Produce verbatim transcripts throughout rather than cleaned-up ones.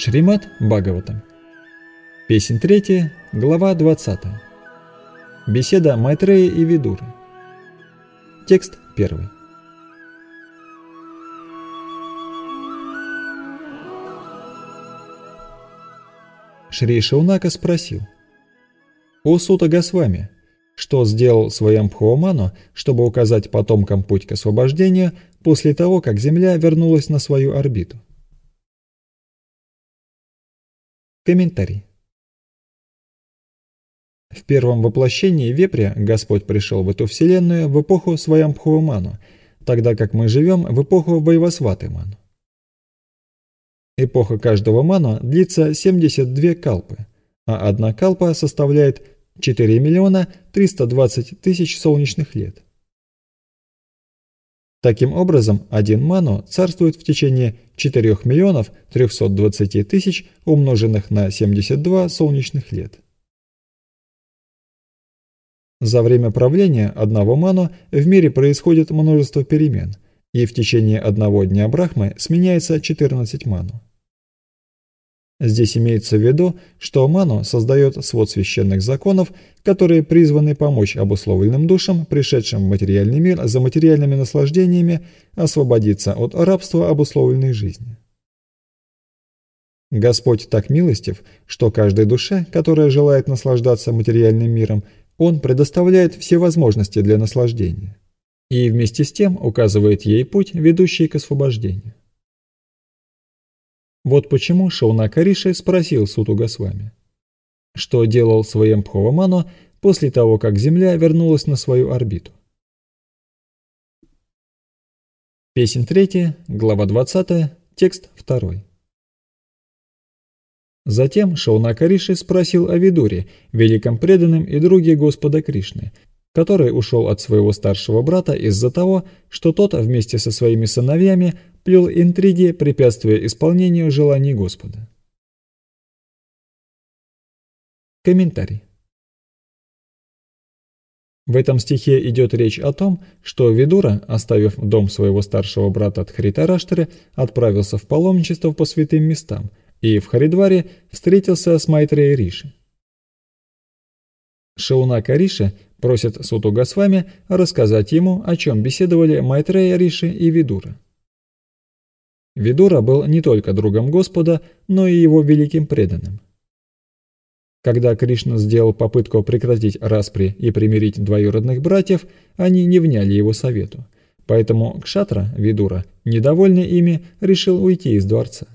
Шримад Бхагаватам. Песнь третья, глава двадцатая. Беседа Майтреи и Видуры. Текст первый. Шри Шаунака спросил: «О Сута Госвами, что сделал Сваямбхува-ману, чтобы указать потомкам путь к освобождению после того, как Земля вернулась на свою орбиту?» Комментарий. В первом воплощении вепря Господь пришел в эту вселенную в эпоху Сваямбхува-ману, тогда как мы живем в эпоху Вайвасваты-ману. Эпоха каждого ману длится семьдесят две калпы, а одна калпа составляет четыре миллиона триста двадцать тысяч солнечных лет. Таким образом, один ману царствует в течение четырёх миллионов трёхсот двадцати тысяч, умноженных на семьдесят два солнечных лет. За время правления одного ману в мире происходит множество перемен, и в течение одного дня Брахмы сменяется четырнадцать ману. Здесь имеется в виду, что ману создает свод священных законов, которые призваны помочь обусловленным душам, пришедшим в материальный мир за материальными наслаждениями, освободиться от рабства обусловленной жизни. Господь так милостив, что каждой душе, которая желает наслаждаться материальным миром, Он предоставляет все возможности для наслаждения и вместе с тем указывает ей путь, ведущий к освобождению. Вот почему Шаунака Риши спросил Суту Госвами, что делал Сваямбхува-ману после того, как Земля вернулась на свою орбиту. Песнь третья, глава двадцатая, текст второй. Затем Шаунака Риши спросил о Видуре, великом преданном и друге Господа Кришны, который ушел от своего старшего брата из-за того, что тот вместе со своими сыновьями плел интриги, препятствуя исполнению желаний Господа. Комментарий. В этом стихе идет речь о том, что Видура, оставив дом своего старшего брата Дхритараштры, отправился в паломничество по святым местам и в Харидваре встретился с Майтреей Риши. Шаунака Риши просит Суту Госвами рассказать ему, о чем беседовали Майтрея Риши и Видура. Видура был не только другом Господа, но и его великим преданным. Когда Кришна сделал попытку прекратить распри и примирить двоюродных братьев, они не вняли его совету, поэтому Кшатра, Видура, недовольный ими, решил уйти из дворца.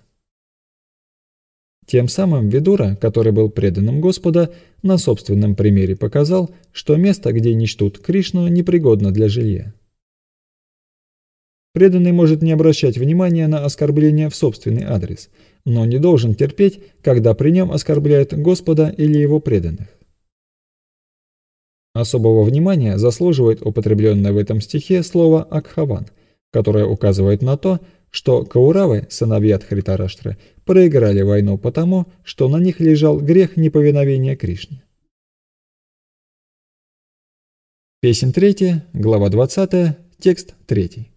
Тем самым Видура, который был преданным Господа, на собственном примере показал, что место, где не чтут Кришну, непригодно для жилья. Преданный может не обращать внимания на оскорбления в собственный адрес, но не должен терпеть, когда при нем оскорбляют Господа или его преданных. Особого внимания заслуживает употребленное в этом стихе слово «акхаван», которое указывает на то, что Кауравы, сыновья Дхритараштры, проиграли войну потому, что на них лежал грех неповиновения Кришне. Песнь третья, глава двадцатая, текст третий.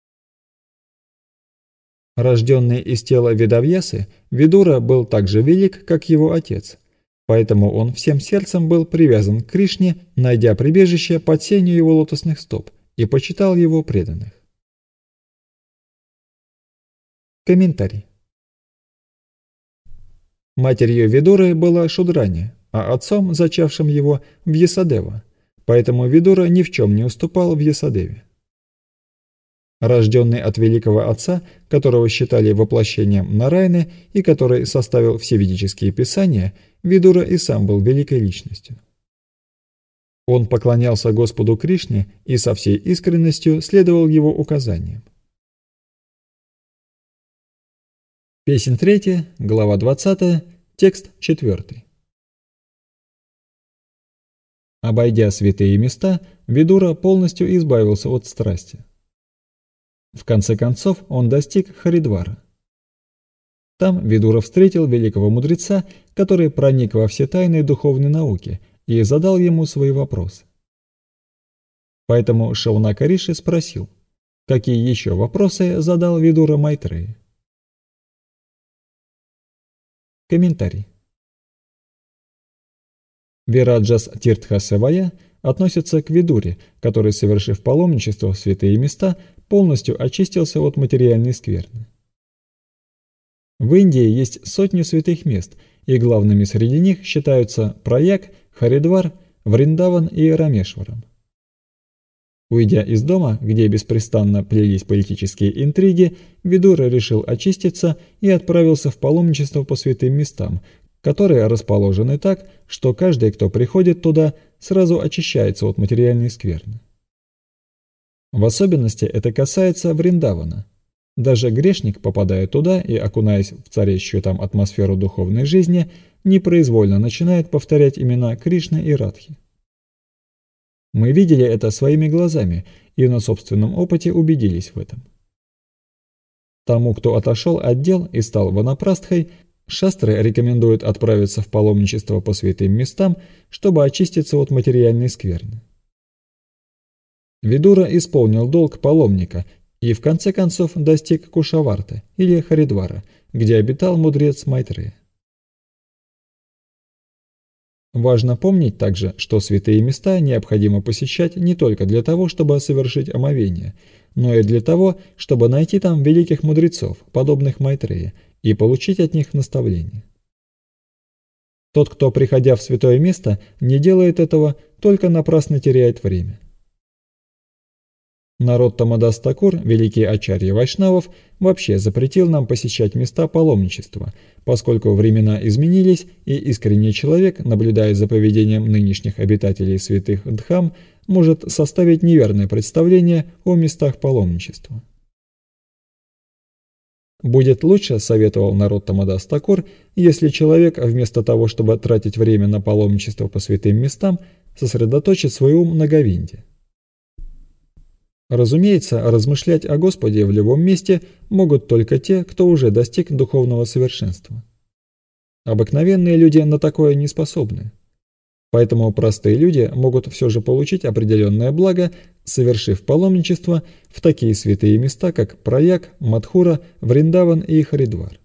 Рожденный из тела Ведавьясы, Видура был так же велик, как его отец, поэтому он всем сердцем был привязан к Кришне, найдя прибежище под сенью его лотосных стоп, и почитал его преданных. Комментарий. Матерью Видуры была Шудрани, а отцом, зачавшим его, Вьясадева, поэтому Видура ни в чем не уступал Вьясадеве. Рожденный от великого отца, которого считали воплощением Нараяны и который составил все ведические писания, Видура и сам был великой личностью. Он поклонялся Господу Кришне и со всей искренностью следовал его указаниям. Песнь третья, глава двадцатая, текст четвертый. Обойдя святые места, Видура полностью избавился от страсти. В конце концов он достиг Харидвара. Там Видура встретил великого мудреца, который проник во все тайны духовной науки и задал ему свои вопросы. Поэтому Шаунака Риши спросил, какие еще вопросы задал Видура Майтреи. Комментарий. Вираджас Тиртха-Севая относится к Видуре, который, совершив паломничество в святые места, полностью очистился от материальной скверны. В Индии есть сотни святых мест, и главными среди них считаются Праяг, Харидвар, Вриндаван и Рамешварам. Уйдя из дома, где беспрестанно плелись политические интриги, Видура решил очиститься и отправился в паломничество по святым местам, которые расположены так, что каждый, кто приходит туда, сразу очищается от материальной скверны. В особенности это касается Вриндавана. Даже грешник, попадая туда и окунаясь в царящую там атмосферу духовной жизни, непроизвольно начинает повторять имена Кришны и Радхи. Мы видели это своими глазами и на собственном опыте убедились в этом. Тому, кто отошел от дел и стал ванапрастхой, шастры рекомендуют отправиться в паломничество по святым местам, чтобы очиститься от материальной скверны. Видура исполнил долг паломника и в конце концов достиг Кушаварты или Харидвара, где обитал мудрец Майтрея. Важно помнить также, что святые места необходимо посещать не только для того, чтобы совершить омовение, но и для того, чтобы найти там великих мудрецов, подобных Майтрея, и получить от них наставления. Тот, кто, приходя в святое место, не делает этого, только напрасно теряет время. Нароттама Дас Такур, великий ачарья вайшнавов, вообще запретил нам посещать места паломничества, поскольку времена изменились, и искренний человек, наблюдая за поведением нынешних обитателей святых дхам, может составить неверное представление о местах паломничества. Будет лучше, советовал Нароттама Дас Такур, если человек, вместо того, чтобы тратить время на паломничество по святым местам, сосредоточит свой ум на Говинде. Разумеется, размышлять о Господе в любом месте могут только те, кто уже достиг духовного совершенства. Обыкновенные люди на такое не способны. Поэтому простые люди могут все же получить определенное благо, совершив паломничество в такие святые места, как Праяг, Мадхура, Вриндаван и Харидвар.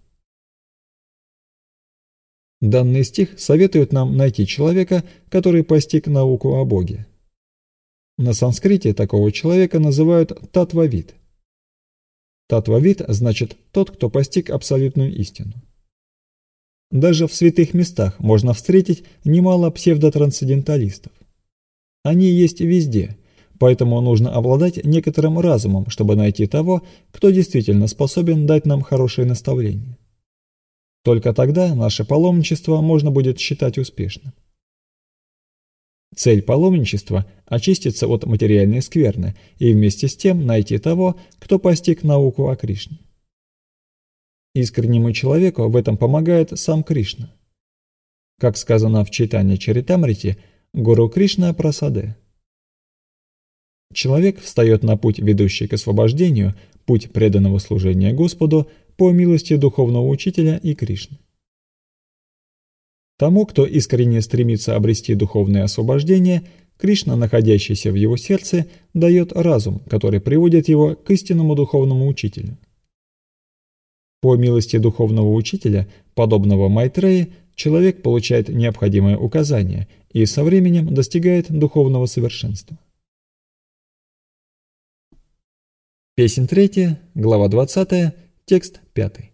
Данный стих советует нам найти человека, который постиг науку о Боге. На санскрите такого человека называют татвавид. Татвавид значит тот, кто постиг абсолютную истину. Даже в святых местах можно встретить немало псевдотрансценденталистов. Они есть везде, поэтому нужно обладать некоторым разумом, чтобы найти того, кто действительно способен дать нам хорошее наставление. Только тогда наше паломничество можно будет считать успешным. Цель паломничества – очиститься от материальной скверны и вместе с тем найти того, кто постиг науку о Кришне. Искреннему человеку в этом помогает сам Кришна. Как сказано в Чайтанья Чаритамрите, Гуру Кришна Прасаде. Человек встает на путь, ведущий к освобождению, путь преданного служения Господу по милости духовного учителя и Кришны. Тому, кто искренне стремится обрести духовное освобождение, Кришна, находящийся в его сердце, дает разум, который приводит его к истинному духовному учителю. По милости духовного учителя, подобного Майтреи, человек получает необходимое указание и со временем достигает духовного совершенства. Песнь третья, глава двадцатая, текст пятый.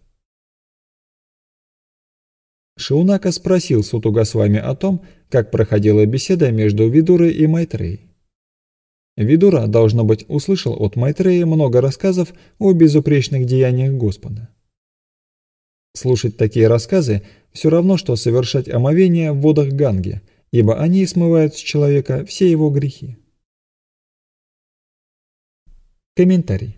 Шаунака спросил Суту Госвами о том, как проходила беседа между Видурой и Майтреей. Видура, должно быть, услышал от Майтреи много рассказов о безупречных деяниях Господа. Слушать такие рассказы все равно, что совершать омовение в водах Ганги, ибо они смывают с человека все его грехи. Комментарий.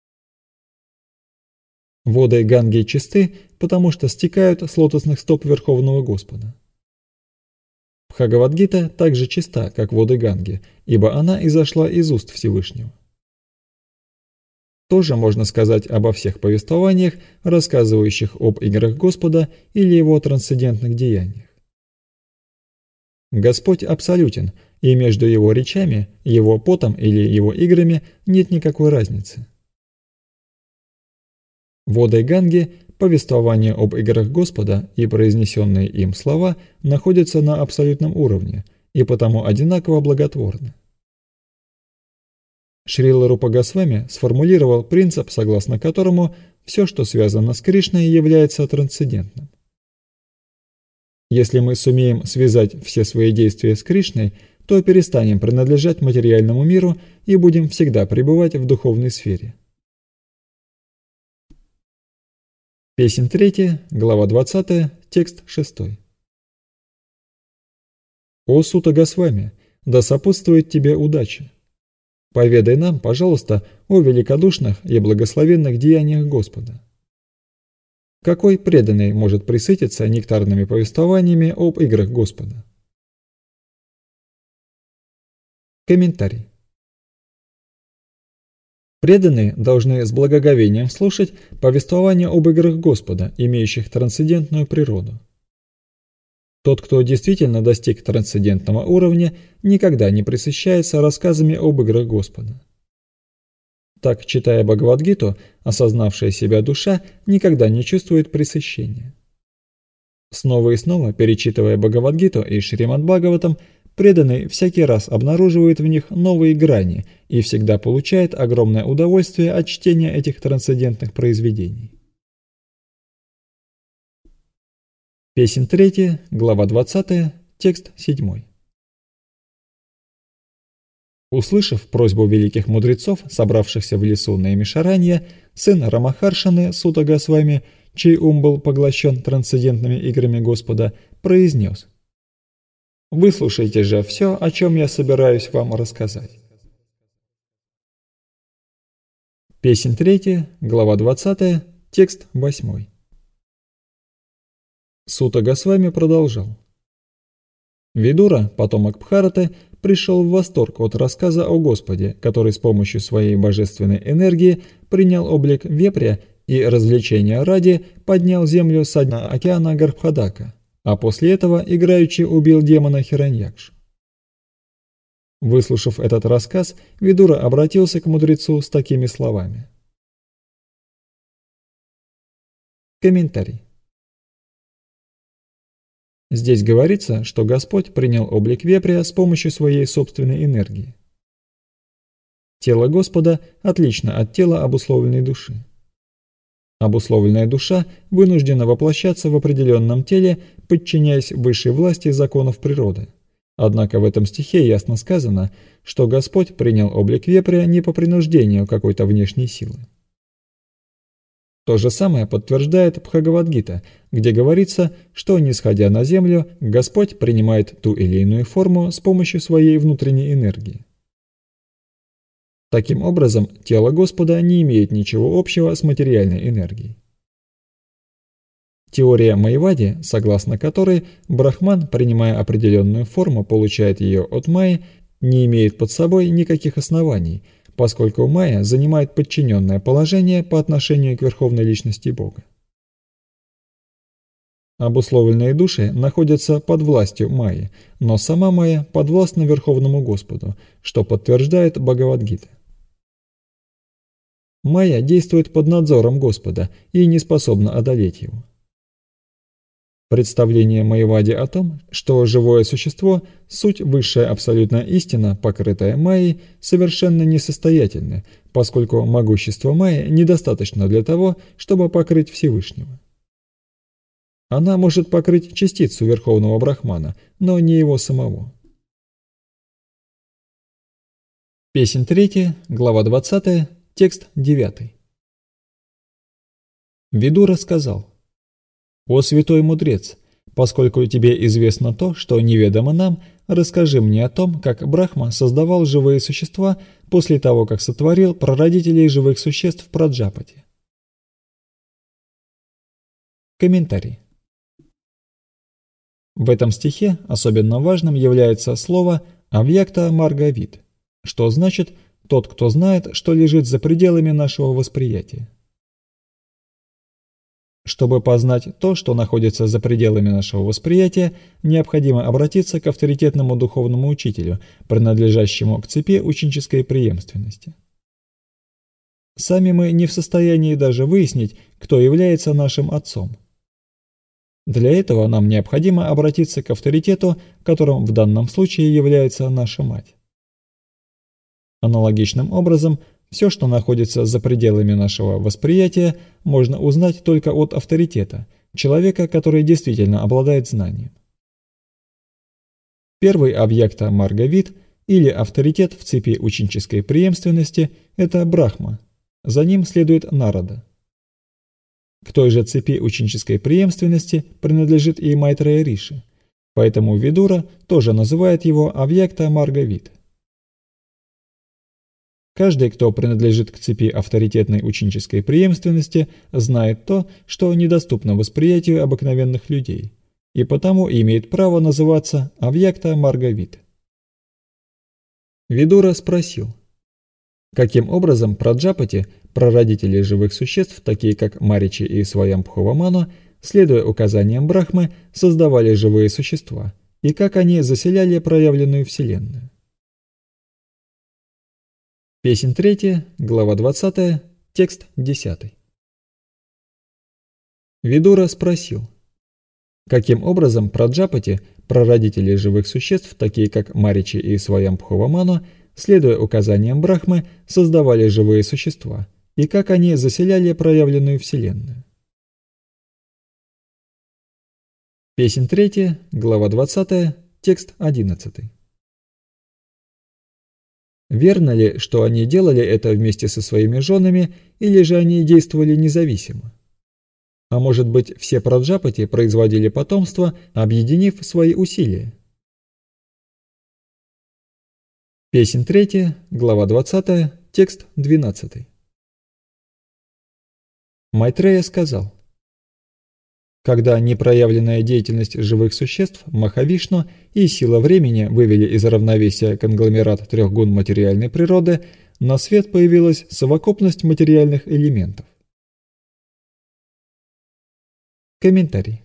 Воды Ганги чисты, потому что стекают с лотосных стоп Верховного Господа. Бхагавад-гита также чиста, как воды Ганги, ибо она изошла из уст Всевышнего. Тоже можно сказать обо всех повествованиях, рассказывающих об играх Господа или его трансцендентных деяниях. Господь абсолютен, и между его речами, его потом или его играми нет никакой разницы. Воды Ганги повествование об играх Господа и произнесенные им слова находятся на абсолютном уровне и потому одинаково благотворны. Шрила Рупа Госвами сформулировал принцип, согласно которому все, что связано с Кришной, является трансцендентным. Если мы сумеем связать все свои действия с Кришной, то перестанем принадлежать материальному миру и будем всегда пребывать в духовной сфере. Песнь третья, глава двадцатая, текст шестой. «О Сута Госвами, да сопутствует тебе удача! Поведай нам, пожалуйста, о великодушных и благословенных деяниях Господа. Какой преданный может пресытиться нектарными повествованиями об играх Господа?» Комментарий. Преданные должны с благоговением слушать повествования об играх Господа, имеющих трансцендентную природу. Тот, кто действительно достиг трансцендентного уровня, никогда не пресыщается рассказами об играх Господа. Так, читая Бхагавад-гиту, осознавшая себя душа никогда не чувствует пресыщения. Снова и снова, перечитывая Бхагавад-гиту и Шримад-Бхагаватам, преданный всякий раз обнаруживает в них новые грани и всегда получает огромное удовольствие от чтения этих трансцендентных произведений. Песнь третья, глава двадцатая, текст седьмой. Услышав просьбу великих мудрецов, собравшихся в лесу Наймишаранья, сын Рамахаршаны Сута Госвами, чей ум был поглощен трансцендентными играми Господа, произнес: «Выслушайте же все, о чем я собираюсь вам рассказать». Песнь третья, глава двадцатая, текст восьмой. Сута Госвами продолжал. Видура, потомок Бхараты, пришел в восторг от рассказа о Господе, который с помощью своей божественной энергии принял облик вепря и развлечения ради поднял землю со дна океана Гарбхадака, а после этого играючи убил демона Хираньякшу. Выслушав этот рассказ, Видура обратился к мудрецу с такими словами. Комментарий. Здесь говорится, что Господь принял облик вепря с помощью своей собственной энергии. Тело Господа отлично от тела обусловленной души. Обусловленная душа вынуждена воплощаться в определенном теле, подчиняясь высшей власти законов природы. Однако в этом стихе ясно сказано, что Господь принял облик вепря не по принуждению какой-то внешней силы. То же самое подтверждает Бхагавад-гита, где говорится, что, нисходя на землю, Господь принимает ту или иную форму с помощью своей внутренней энергии. Таким образом, тело Господа не имеет ничего общего с материальной энергией. Теория Майявади, согласно которой Брахман, принимая определенную форму, получает ее от Майи, не имеет под собой никаких оснований, поскольку Майя занимает подчиненное положение по отношению к Верховной Личности Бога. Обусловленные души находятся под властью Майи, но сама Майя подвластна Верховному Господу, что подтверждает Бхагавад-гита. Майя действует под надзором Господа и не способна одолеть его. Представление Майявади о том, что живое существо – суть высшая абсолютная истина, покрытая Майей, совершенно несостоятельны, поскольку могущество Майи недостаточно для того, чтобы покрыть Всевышнего. Она может покрыть частицу Верховного Брахмана, но не его самого. Песнь третья, глава двадцатая, текст девятый. Видура сказал: «О святой мудрец, поскольку тебе известно то, что неведомо нам, расскажи мне о том, как Брахма создавал живые существа после того, как сотворил прародителей живых существ Праджапати». Комментарий. В этом стихе особенно важным является слово «авьякта маргавид», что значит «тот, кто знает, что лежит за пределами нашего восприятия». Чтобы познать то, что находится за пределами нашего восприятия, необходимо обратиться к авторитетному духовному учителю, принадлежащему к цепи ученической преемственности. Сами мы не в состоянии даже выяснить, кто является нашим отцом. Для этого нам необходимо обратиться к авторитету, которым в данном случае является наша мать. Аналогичным образом, все, что находится за пределами нашего восприятия, можно узнать только от авторитета, человека, который действительно обладает знанием. Первый объект Маргавит, или авторитет в цепи ученической преемственности, это Брахма, за ним следует Нарада. К той же цепи ученической преемственности принадлежит и Майтрея Риши, поэтому Видура тоже называет его объекта Маргавит. Каждый, кто принадлежит к цепи авторитетной ученической преемственности, знает то, что недоступно восприятию обыкновенных людей, и потому имеет право называться объекта Маргавит. Видура спросил, каким образом Праджапати, прародители живых существ, такие как Маричи и Сваямбхувамана, следуя указаниям Брахмы, создавали живые существа, и как они заселяли проявленную Вселенную. Песнь третья, глава двадцатая, текст десятый. Видура спросил, каким образом Праджапати, прародители живых существ, такие как Маричи и Сваямбхувамана, следуя указаниям Брахмы, создавали живые существа, и как они заселяли проявленную Вселенную. Песнь третья, глава двадцатая, текст одиннадцатый. Верно ли, что они делали это вместе со своими женами, или же они действовали независимо? А может быть, все праджапати производили потомство, объединив свои усилия? Песнь третья, глава двадцатая, текст двенадцатый. Майтрея сказал, когда непроявленная деятельность живых существ Махавишну и сила времени вывели из равновесия конгломерат трех гун материальной природы, на свет появилась совокупность материальных элементов. Комментарий.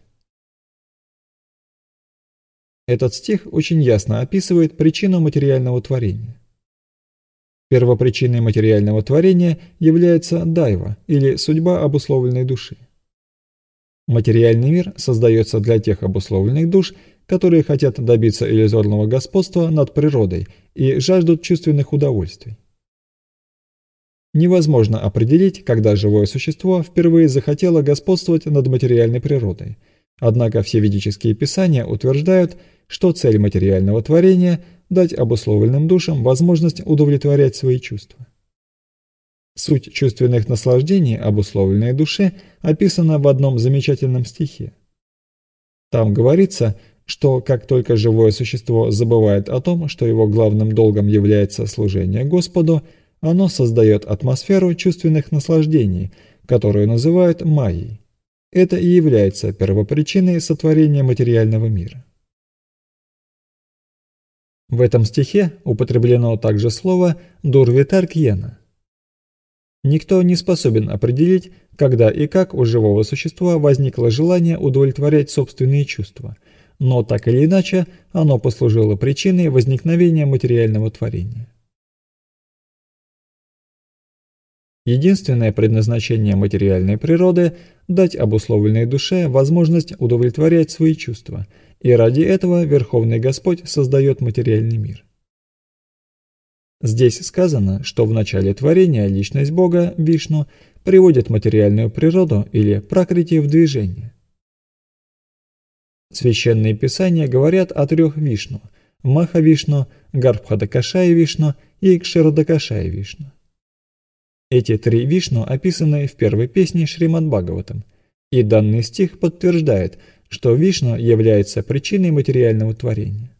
Этот стих очень ясно описывает причину материального творения. Первопричиной материального творения является дайва, или судьба обусловленной души. Материальный мир создается для тех обусловленных душ, которые хотят добиться иллюзорного господства над природой и жаждут чувственных удовольствий. Невозможно определить, когда живое существо впервые захотело господствовать над материальной природой, однако все ведические писания утверждают, что цель материального творения – дать обусловленным душам возможность удовлетворять свои чувства. Суть чувственных наслаждений обусловленной душе описана в одном замечательном стихе. Там говорится, что как только живое существо забывает о том, что его главным долгом является служение Господу, оно создает атмосферу чувственных наслаждений, которую называют майей. Это и является первопричиной сотворения материального мира. В этом стихе употреблено также слово «дурвитаркьена». Никто не способен определить, когда и как у живого существа возникло желание удовлетворять собственные чувства, но так или иначе оно послужило причиной возникновения материального творения. Единственное предназначение материальной природы – дать обусловленной душе возможность удовлетворять свои чувства, и ради этого Верховный Господь создает материальный мир. Здесь сказано, что в начале творения личность Бога, Вишну, приводит материальную природу или пракрити в движение. Священные писания говорят о трех Вишну – Маха-Вишну, Гарбхадакашая-Вишну и Кширадакашая-Вишну. Эти три Вишну описаны в первой песне Шримад-Бхагаватам, и данный стих подтверждает, что Вишну является причиной материального творения.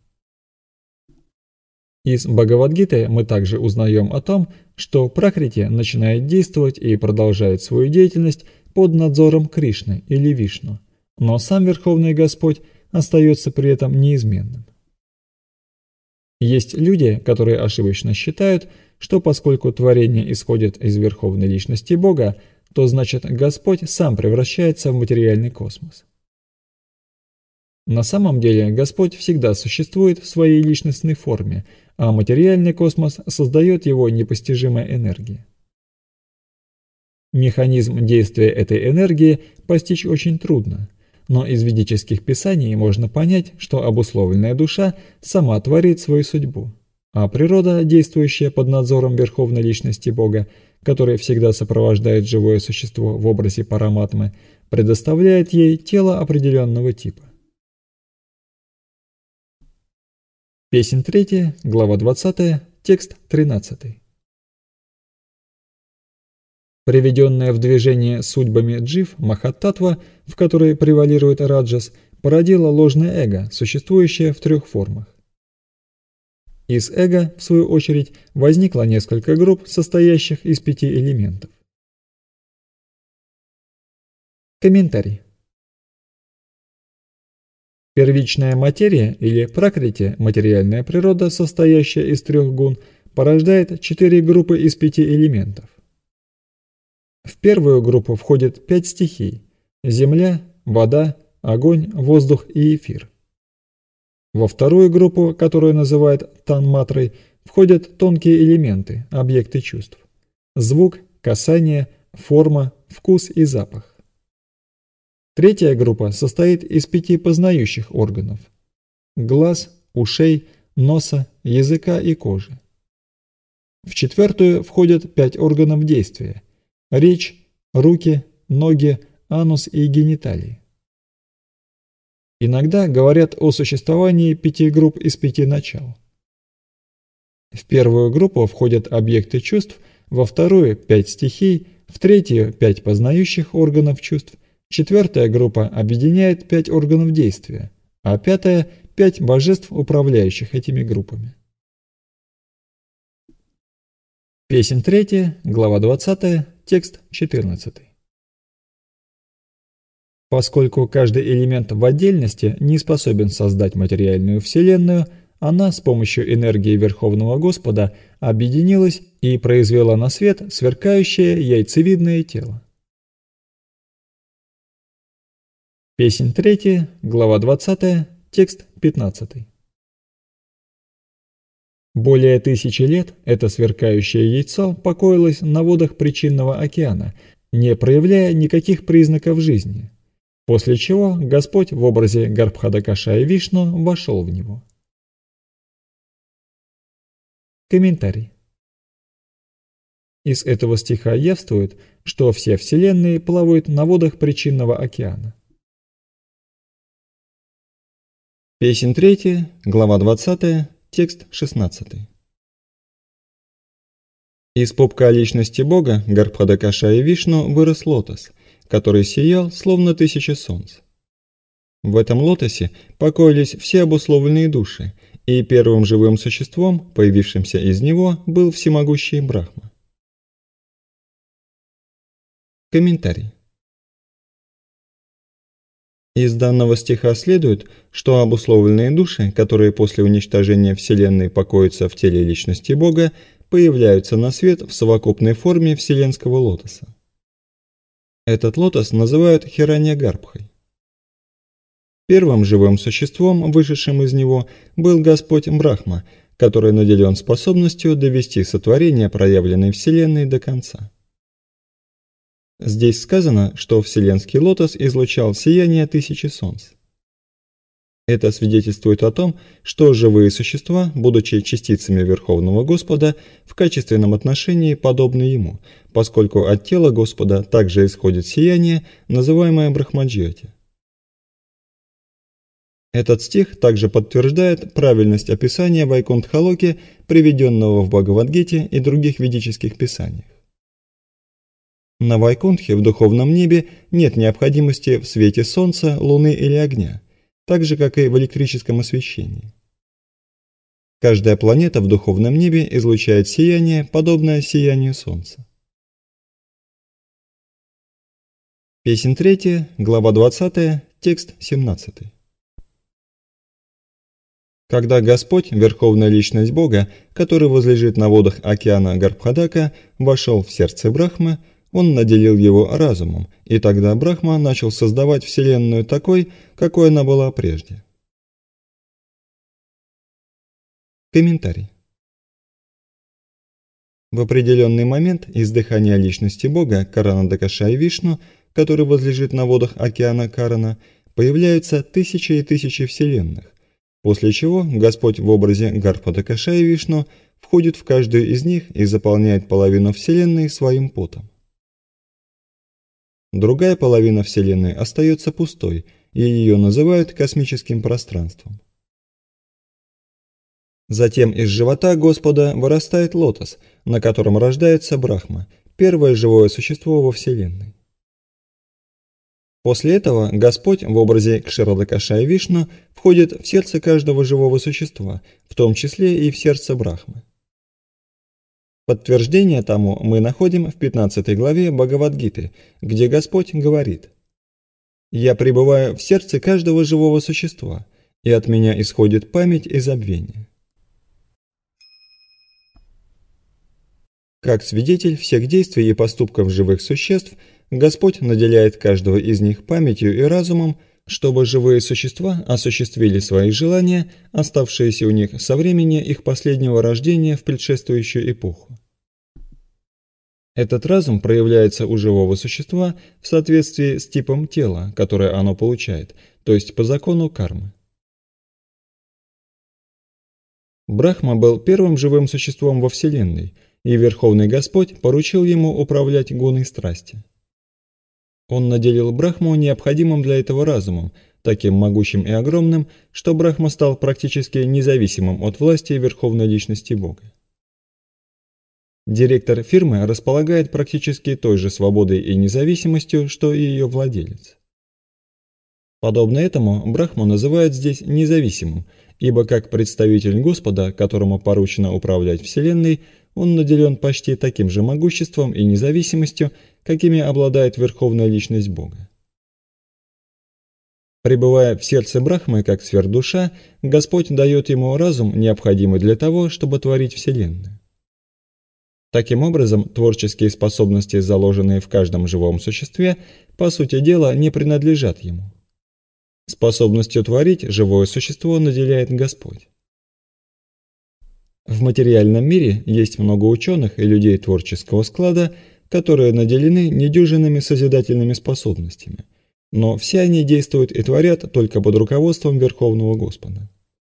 Из Бхагавад-гиты мы также узнаем о том, что Пракрити начинает действовать и продолжает свою деятельность под надзором Кришны или Вишну, но сам Верховный Господь остается при этом неизменным. Есть люди, которые ошибочно считают, что поскольку творение исходит из Верховной Личности Бога, то значит Господь сам превращается в материальный космос. На самом деле Господь всегда существует в своей личностной форме, а материальный космос создает его непостижимая энергия. Механизм действия этой энергии постичь очень трудно, но из ведических писаний можно понять, что обусловленная душа сама творит свою судьбу, а природа, действующая под надзором Верховной Личности Бога, который всегда сопровождает живое существо в образе параматмы, предоставляет ей тело определенного типа. Песнь третья, глава двадцатая, текст тринадцатый. Приведенная в движение судьбами джив Махаттатва, в которой превалирует раджас, породила ложное эго, существующее в трех формах. Из эго, в свою очередь, возникло несколько групп, состоящих из пяти элементов. Комментарий. Первичная материя или пракрити, материальная природа, состоящая из трех гун, порождает четыре группы из пяти элементов. В первую группу входит пять стихий – земля, вода, огонь, воздух и эфир. Во вторую группу, которую называют танматрой, входят тонкие элементы, объекты чувств – звук, касание, форма, вкус и запах. Третья группа состоит из пяти познающих органов – глаз, ушей, носа, языка и кожи. В четвертую входят пять органов действия – речь, руки, ноги, анус и гениталии. Иногда говорят о существовании пяти групп из пяти начал. В первую группу входят объекты чувств, во вторую – пять стихий, в третью – пять познающих органов чувств, четвертая группа объединяет пять органов действия, а пятая – пять божеств, управляющих этими группами. Песнь третья, глава двадцатая, текст четырнадцатый. Поскольку каждый элемент в отдельности не способен создать материальную вселенную, она с помощью энергии Верховного Господа объединилась и произвела на свет сверкающее яйцевидное тело. Песнь третья, глава двадцатая, текст пятнадцатый. Более тысячи лет это сверкающее яйцо покоилось на водах причинного океана, не проявляя никаких признаков жизни, после чего Господь в образе Гарбхадакашая Вишну вошел в него. Комментарий. Из этого стиха явствует, что все вселенные плавают на водах причинного океана. Песнь третья, глава двадцатая, текст шестнадцатый. Из пупка личности Бога Гарбхадакашая Вишну вырос лотос, который сиял, словно тысяча солнц. В этом лотосе покоились все обусловленные души, и первым живым существом, появившимся из него, был всемогущий Брахма. Комментарий. Из данного стиха следует, что обусловленные души, которые после уничтожения Вселенной покоятся в теле личности Бога, появляются на свет в совокупной форме вселенского лотоса. Этот лотос называют Хиранья-гарбхой. Первым живым существом, вышедшим из него, был Господь Брахма, который наделен способностью довести сотворение проявленной Вселенной до конца. Здесь сказано, что вселенский лотос излучал сияние тысячи солнц. Это свидетельствует о том, что живые существа, будучи частицами Верховного Господа, в качественном отношении подобны Ему, поскольку от тела Господа также исходит сияние, называемое Брахмаджьоти. Этот стих также подтверждает правильность описания Вайкунтха-локи, приведенного в Бхагавад-гите и других ведических писаниях. На Вайкунтхе в духовном небе нет необходимости в свете солнца, луны или огня, так же, как и в электрическом освещении. Каждая планета в духовном небе излучает сияние, подобное сиянию солнца. Песнь третья, глава двадцатая, текст семнадцатый. Когда Господь, Верховная Личность Бога, который возлежит на водах океана Гарбхадака, вошел в сердце Брахмы, он наделил его разумом, и тогда Брахма начал создавать Вселенную такой, какой она была прежде. Комментарий. В определенный момент из дыхания личности Бога Карана-Дакаша и Вишну, который возлежит на водах океана Карана, появляются тысячи и тысячи вселенных, после чего Господь в образе Гарпа-Дакаша и Вишну входит в каждую из них и заполняет половину вселенной своим потом. Другая половина вселенной остается пустой, и ее называют космическим пространством. Затем из живота Господа вырастает лотос, на котором рождается Брахма, первое живое существо во Вселенной. После этого Господь в образе Кширадакаша и Вишну входит в сердце каждого живого существа, в том числе и в сердце Брахмы. Подтверждение тому мы находим в пятнадцатой главе Бхагавад-гиты, где Господь говорит: «Я пребываю в сердце каждого живого существа, и от меня исходит память и забвение». Как свидетель всех действий и поступков живых существ, Господь наделяет каждого из них памятью и разумом, чтобы живые существа осуществили свои желания, оставшиеся у них со времени их последнего рождения в предшествующую эпоху. Этот разум проявляется у живого существа в соответствии с типом тела, которое оно получает, то есть по закону кармы. Брахма был первым живым существом во Вселенной, и Верховный Господь поручил ему управлять гуной страсти. Он наделил Брахму необходимым для этого разумом, таким могучим и огромным, что Брахма стал практически независимым от власти Верховной Личности Бога. Директор фирмы располагает практически той же свободой и независимостью, что и ее владелец. Подобно этому Брахму называют здесь независимым, ибо как представитель Господа, которому поручено управлять Вселенной, он наделен почти таким же могуществом и независимостью, какими обладает Верховная Личность Бога. Пребывая в сердце Брахмы как сверхдуша, Господь дает ему разум, необходимый для того, чтобы творить Вселенную. Таким образом, творческие способности, заложенные в каждом живом существе, по сути дела, не принадлежат ему. Способностью творить живое существо наделяет Господь. В материальном мире есть много ученых и людей творческого склада, которые наделены недюжинными созидательными способностями, но все они действуют и творят только под руководством Верховного Господа.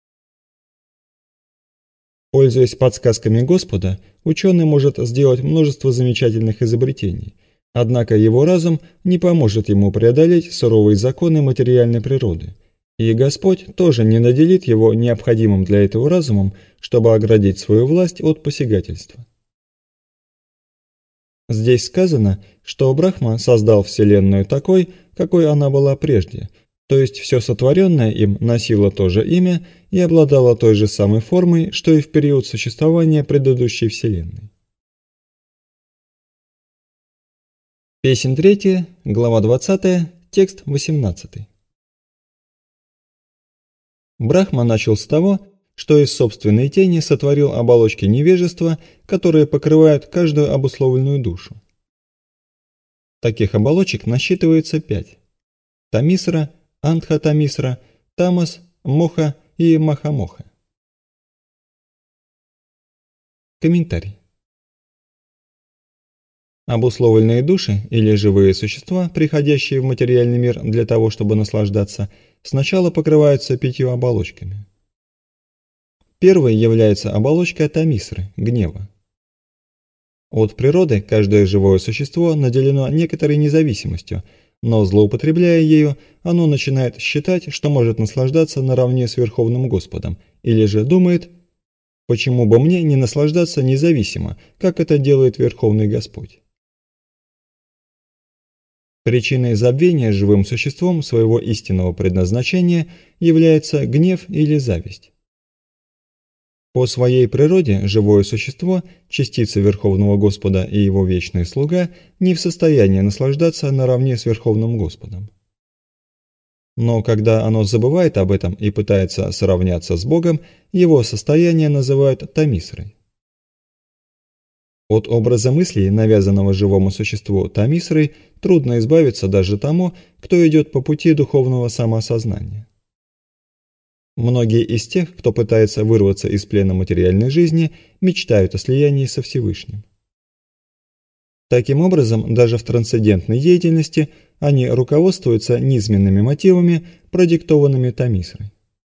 Пользуясь подсказками Господа, ученый может сделать множество замечательных изобретений, однако его разум не поможет ему преодолеть суровые законы материальной природы, и Господь тоже не наделит его необходимым для этого разумом, чтобы оградить свою власть от посягательства. Здесь сказано, что Брахма создал Вселенную такой, какой она была прежде, то есть все сотворенное им носило то же имя и обладало той же самой формой, что и в период существования предыдущей Вселенной. Песнь третья, глава двадцатая, текст восемнадцатый. Брахма начал с того, что из собственной тени сотворил оболочки невежества, которые покрывают каждую обусловленную душу. Таких оболочек насчитывается пять: Тамисра, Антха-Тамисра, Тамас, Моха и Маха-Моха. Комментарий. Обусловленные души, или живые существа, приходящие в материальный мир для того, чтобы наслаждаться, сначала покрываются пятью оболочками. Первой является оболочка Тамисры, гнева. От природы каждое живое существо наделено некоторой независимостью, но злоупотребляя ею, оно начинает считать, что может наслаждаться наравне с Верховным Господом, или же думает: почему бы мне не наслаждаться независимо, как это делает Верховный Господь? Причиной забвения живым существом своего истинного предназначения является гнев или зависть. По своей природе живое существо, частица Верховного Господа и его вечный слуга, не в состоянии наслаждаться наравне с Верховным Господом. Но когда оно забывает об этом и пытается сравняться с Богом, его состояние называют тамисрой. От образа мыслей, навязанного живому существу тамисрой, трудно избавиться даже тому, кто идет по пути духовного самоосознания. Многие из тех, кто пытается вырваться из плена материальной жизни, мечтают о слиянии со Всевышним. Таким образом, даже в трансцендентной деятельности они руководствуются низменными мотивами, продиктованными Тамисрой.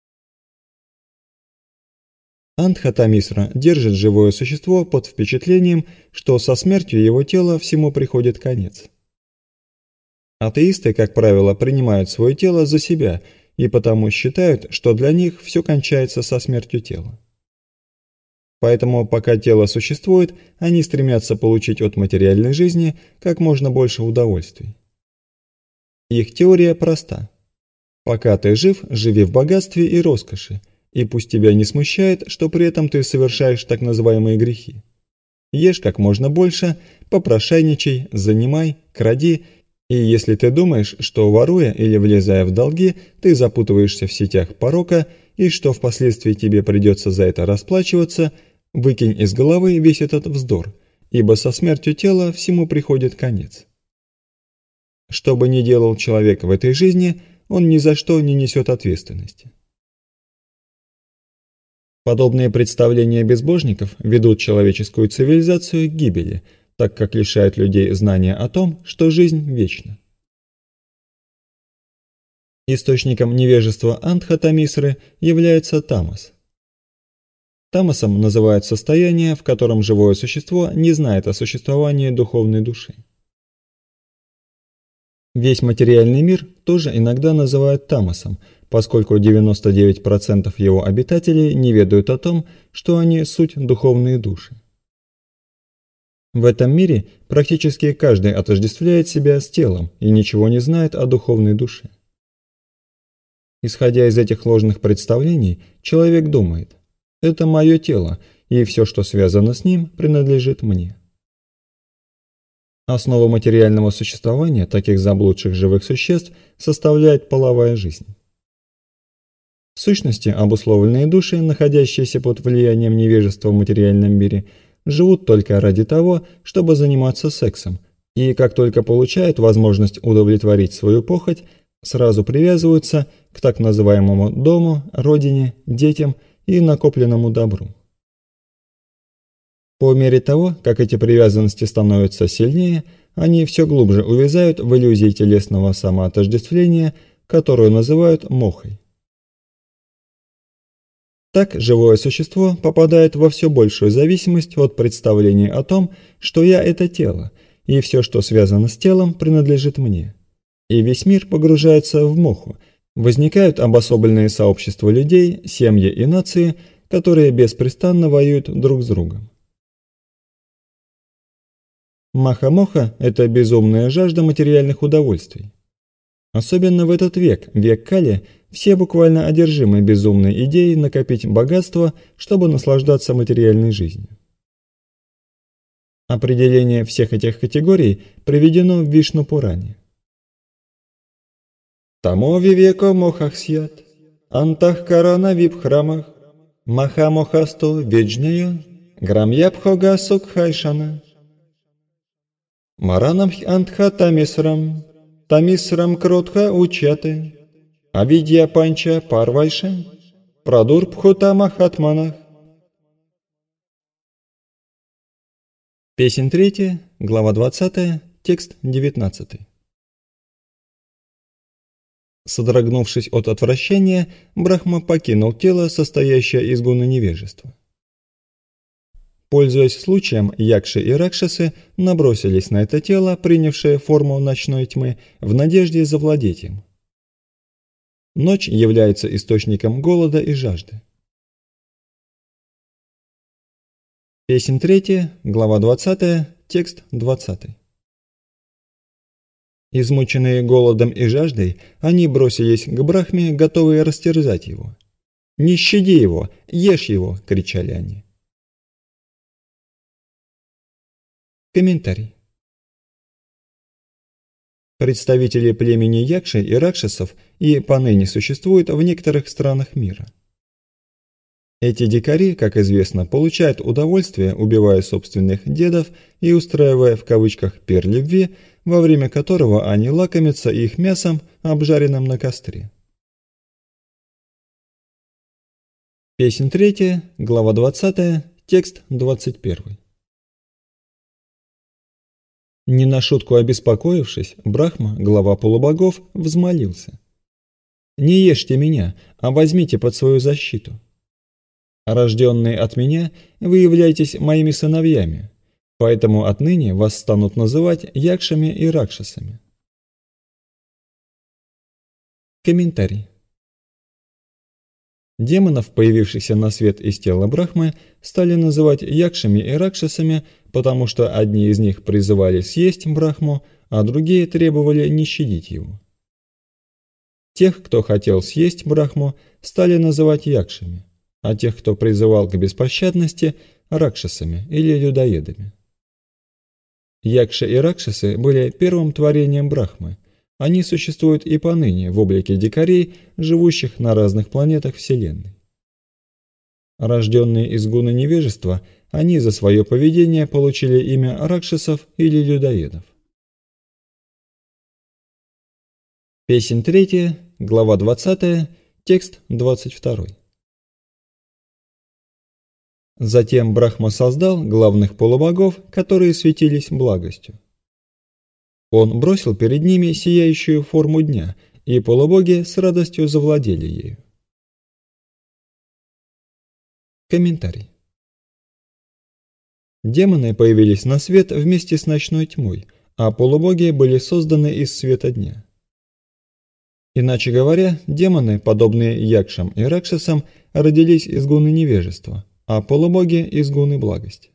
Антха-Тамисра держит живое существо под впечатлением, что со смертью его тела всему приходит конец. Атеисты, как правило, принимают свое тело за себя и потому считают, что для них все кончается со смертью тела. Поэтому, пока тело существует, они стремятся получить от материальной жизни как можно больше удовольствий. Их теория проста. Пока ты жив, живи в богатстве и роскоши, и пусть тебя не смущает, что при этом ты совершаешь так называемые грехи. Ешь как можно больше, попрошайничай, занимай, кради, и если ты думаешь, что воруя или влезая в долги, ты запутываешься в сетях порока, и что впоследствии тебе придется за это расплачиваться, выкинь из головы весь этот вздор, ибо со смертью тела всему приходит конец. Что бы ни делал человек в этой жизни, он ни за что не несет ответственности. Подобные представления безбожников ведут человеческую цивилизацию к гибели, так как лишают людей знания о том, что жизнь вечна. Источником невежества Антха-Тамисры является тамас. Тамасом называют состояние, в котором живое существо не знает о существовании духовной души. Весь материальный мир тоже иногда называют тамасом, поскольку девяносто девять процентов его обитателей не ведают о том, что они суть духовные души. В этом мире практически каждый отождествляет себя с телом и ничего не знает о духовной душе. Исходя из этих ложных представлений, человек думает: это мое тело, и все, что связано с ним, принадлежит мне. Основу материального существования таких заблудших живых существ составляет половая жизнь. В сущности, обусловленные души, находящиеся под влиянием невежества в материальном мире, живут только ради того, чтобы заниматься сексом, и как только получают возможность удовлетворить свою похоть, сразу привязываются к так называемому дому, родине, детям и накопленному добру. По мере того, как эти привязанности становятся сильнее, они все глубже увязают в иллюзии телесного самоотождествления, которую называют мохой. Так живое существо попадает во все большую зависимость от представления о том, что я – это тело, и все, что связано с телом, принадлежит мне. И весь мир погружается в моху, возникают обособленные сообщества людей, семьи и нации, которые беспрестанно воюют друг с другом. Маха-моха – это безумная жажда материальных удовольствий. Особенно в этот век, век Кали, все буквально одержимы безумной идеей накопить богатство, чтобы наслаждаться материальной жизнью. Определение всех этих категорий приведено в Вишну-Пуране. Тамо вивеко мохахсьят, антах карана випхрамах, маха-мохасту вечнею, грамьябхога сукхайшана. Маранамх антха тамисрам, тамисрам кротха учаты, авидья панча парвайша, прадурбхута махатманах. Песнь третья, глава двадцатая, текст девятнадцатый. Содрогнувшись от отвращения, Брахма покинул тело, состоящее из гуна невежества. Пользуясь случаем, якши и ракшасы набросились на это тело, принявшее форму ночной тьмы, в надежде завладеть им. Ночь является источником голода и жажды. Песнь третья, глава двадцатая, текст двадцатый. Измученные голодом и жаждой, они бросились к Брахме, готовые растерзать его. «Не щади его! Ешь его!» – кричали они. Комментарий. Представители племени Якши и Ракшасов и поныне существуют в некоторых странах мира. Эти дикари, как известно, получают удовольствие, убивая собственных дедов и устраивая в кавычках «пир любви», во время которого они лакомятся их мясом, обжаренным на костре. Песнь третья, глава двадцатая, текст двадцать первый. Не на шутку обеспокоившись, Брахма, глава полубогов, взмолился: «Не ешьте меня, а возьмите под свою защиту. Рожденные от меня, вы являетесь моими сыновьями, поэтому отныне вас станут называть якшами и ракшасами». Комментарий. Демонов, появившихся на свет из тела Брахмы, стали называть якшами и ракшасами, потому что одни из них призывали съесть Брахму, а другие требовали не щадить его. Тех, кто хотел съесть Брахму, стали называть якшами, а тех, кто призывал к беспощадности, ракшасами или людоедами. Якши и ракшасы были первым творением Брахмы. Они существуют и поныне в облике дикарей, живущих на разных планетах Вселенной. Рожденные из гуны невежества, они за свое поведение получили имя ракшасов или людоедов. Песнь третья, глава двадцатая, текст двадцать второй. Затем Брахма создал главных полубогов, которые светились благостью. Он бросил перед ними сияющую форму дня, и полубоги с радостью завладели ею. Комментарий. Демоны появились на свет вместе с ночной тьмой, а полубоги были созданы из света дня. Иначе говоря, демоны, подобные якшам и ракшасам, родились из гуны невежества, а полубоги из гуны благости.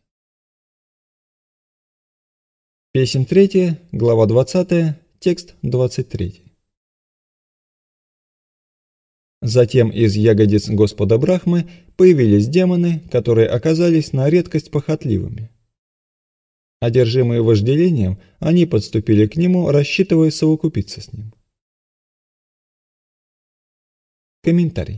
Песнь третья, глава двадцатая, текст двадцать третий. Затем из ягодиц Господа Брахмы появились демоны, которые оказались на редкость похотливыми. Одержимые вожделением, они подступили к нему, рассчитывая совокупиться с ним. Комментарий.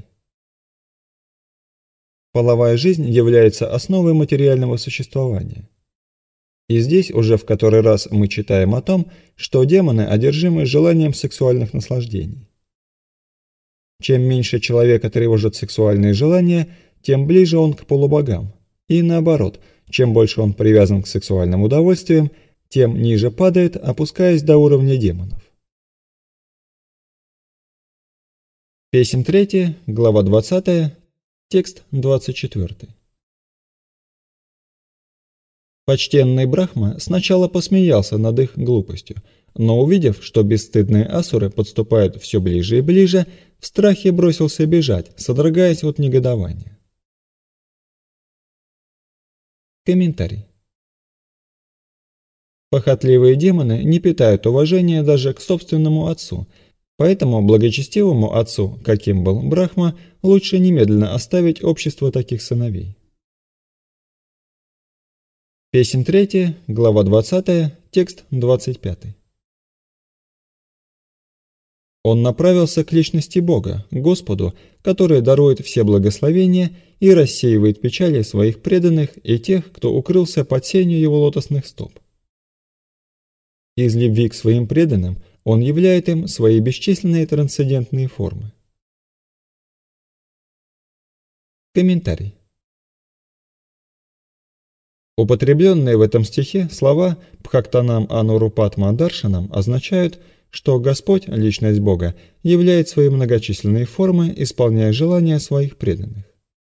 Половая жизнь является основой материального существования. И здесь уже в который раз мы читаем о том, что демоны одержимы желанием сексуальных наслаждений. Чем меньше человека тревожат сексуальные желания, тем ближе он к полубогам. И наоборот, чем больше он привязан к сексуальным удовольствиям, тем ниже падает, опускаясь до уровня демонов. Песнь третья, глава двадцатая, текст двадцать четвёртый. Почтенный Брахма сначала посмеялся над их глупостью, но увидев, что бесстыдные асуры подступают все ближе и ближе, в страхе бросился бежать, содрогаясь от негодования. Комментарий. Похотливые демоны не питают уважения даже к собственному отцу, поэтому благочестивому отцу, каким был Брахма, лучше немедленно оставить общество таких сыновей. Песнь третья, глава двадцатая, текст двадцать пятый. Он направился к личности Бога, Господу, который дарует все благословения и рассеивает печали своих преданных и тех, кто укрылся под сенью его лотосных стоп. Из любви к своим преданным он являет им свои бесчисленные трансцендентные формы. Комментарий. Употребленные в этом стихе слова Бхактанам Анурупатма Даршанам означают, что Господь, личность Бога, являет свои многочисленные формы, исполняя желания своих преданных.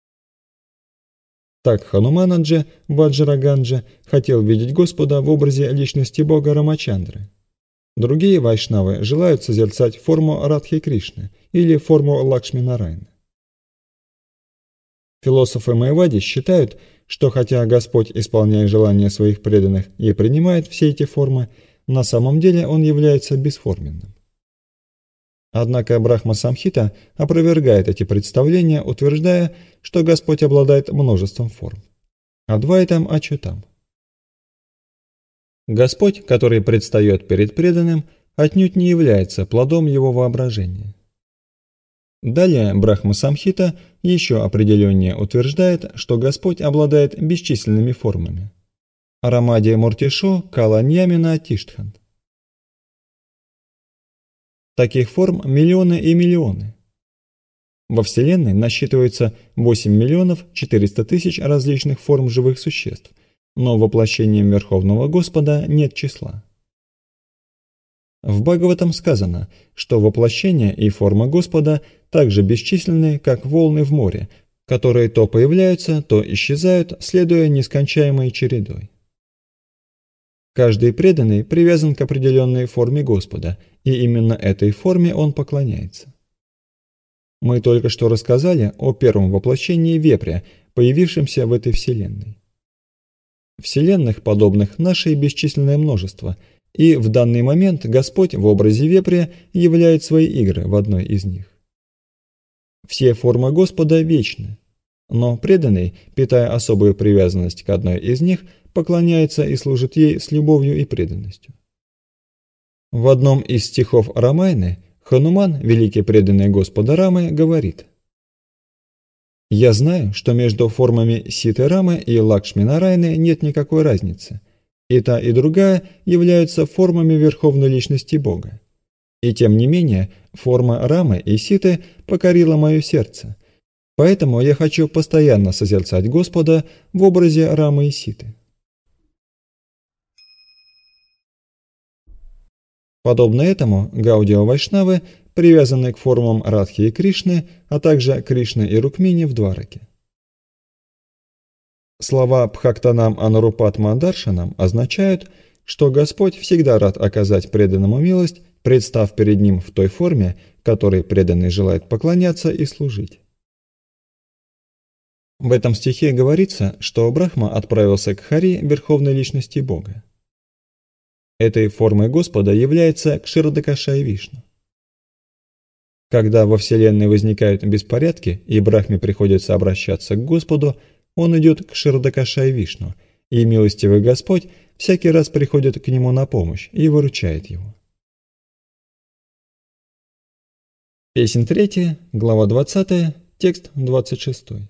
Так Хануманаджа Ваджраганджа хотел видеть Господа в образе личности Бога Рамачандры. Другие вайшнавы желают созерцать форму Радхи Кришны или форму Лакшми Нарайны. Философы Майявади считают, что хотя Господь, исполняя желания своих преданных, и принимает все эти формы, на самом деле он является бесформенным. Однако Брахма-самхита опровергает эти представления, утверждая, что Господь обладает множеством форм. Адвайтам Ачютам. Господь, который предстает перед преданным, отнюдь не является плодом его воображения. Далее Брахма-самхита еще определеннее утверждает, что Господь обладает бесчисленными формами. Арамади Муртишо Каланьямина Тиштхан. Таких форм миллионы и миллионы. Во Вселенной насчитывается восемь миллионов четыреста тысяч различных форм живых существ, но воплощением Верховного Господа нет числа. В Бхагаватам сказано, что воплощение и форма Господа также бесчисленны, как волны в море, которые то появляются, то исчезают, следуя нескончаемой чередой. Каждый преданный привязан к определенной форме Господа, и именно этой форме он поклоняется. Мы только что рассказали о первом воплощении вепря, появившемся в этой Вселенной. Вселенных, подобных нашей, бесчисленное множество, и в данный момент Господь в образе вепря являет свои игры в одной из них. Все формы Господа вечны, но преданный, питая особую привязанность к одной из них, поклоняется и служит ей с любовью и преданностью. В одном из стихов Рамайны Хануман, великий преданный Господа Рамы, говорит: «Я знаю, что между формами Ситы Рамы и Лакшми Нарайны нет никакой разницы. И та, и другая являются формами Верховной Личности Бога. И тем не менее, форма Рамы и Ситы покорила мое сердце. Поэтому я хочу постоянно созерцать Господа в образе Рамы и Ситы». Подобно этому Гаудия-вайшнавы привязаны к формам Радхи и Кришны, а также Кришны и Рукмини в Двараке. Слова Бхактанам Анурупатма Даршанам означают, что Господь всегда рад оказать преданному милость, представ перед ним в той форме, которой преданный желает поклоняться и служить. В этом стихе говорится, что Брахма отправился к Хари, Верховной Личности Бога. Этой формой Господа является Кширдакашай Вишну. Когда во Вселенной возникают беспорядки и Брахме приходится обращаться к Господу, он идет к Кширдакашай Вишну, и милостивый Господь всякий раз приходит к нему на помощь и выручает его. Песнь третья, глава двадцатая, текст двадцать шестой.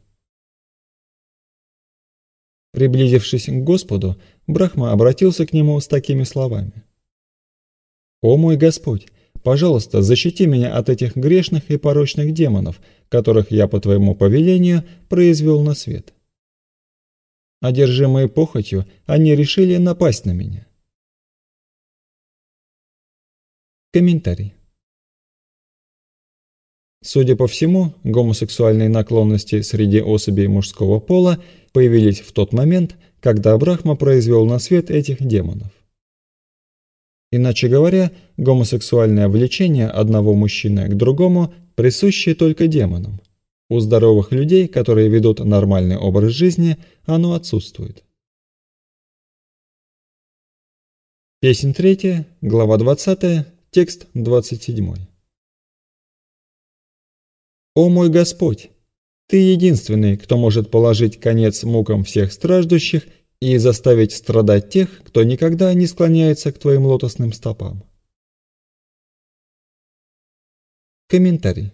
Приблизившись к Господу, Брахма обратился к нему с такими словами: «О мой Господь, пожалуйста, защити меня от этих грешных и порочных демонов, которых я по твоему повелению произвел на свет. Одержимые похотью, они решили напасть на меня». Комментарий. Судя по всему, гомосексуальные наклонности среди особей мужского пола появились в тот момент, когда Брахма произвел на свет этих демонов. Иначе говоря, гомосексуальное влечение одного мужчины к другому присуще только демонам. У здоровых людей, которые ведут нормальный образ жизни, оно отсутствует. Песнь третья, глава двадцатая, текст двадцать седьмой. «О мой Господь, Ты единственный, кто может положить конец мукам всех страждущих и заставить страдать тех, кто никогда не склоняется к Твоим лотосным стопам». Комментарий.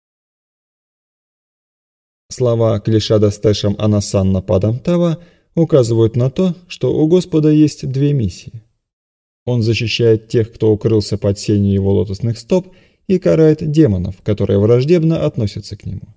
Слова Клишада Стэшам Анасанна Падамтава указывают на то, что у Господа есть две миссии. Он защищает тех, кто укрылся под сенью его лотосных стоп, и карает демонов, которые враждебно относятся к нему.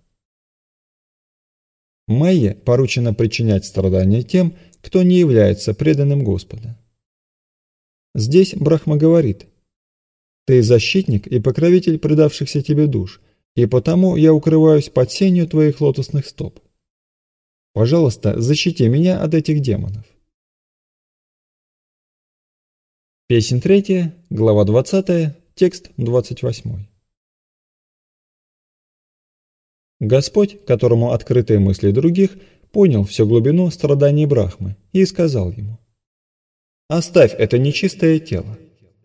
Майе поручено причинять страдания тем, кто не является преданным Господа. Здесь Брахма говорит: «Ты защитник и покровитель предавшихся тебе душ, и потому я укрываюсь под сенью твоих лотосных стоп. Пожалуйста, защити меня от этих демонов». Песнь третья, глава двадцатая, текст двадцать восьмой. Господь, которому открыты мысли других, понял всю глубину страданий Брахмы и сказал ему: «Оставь это нечистое тело».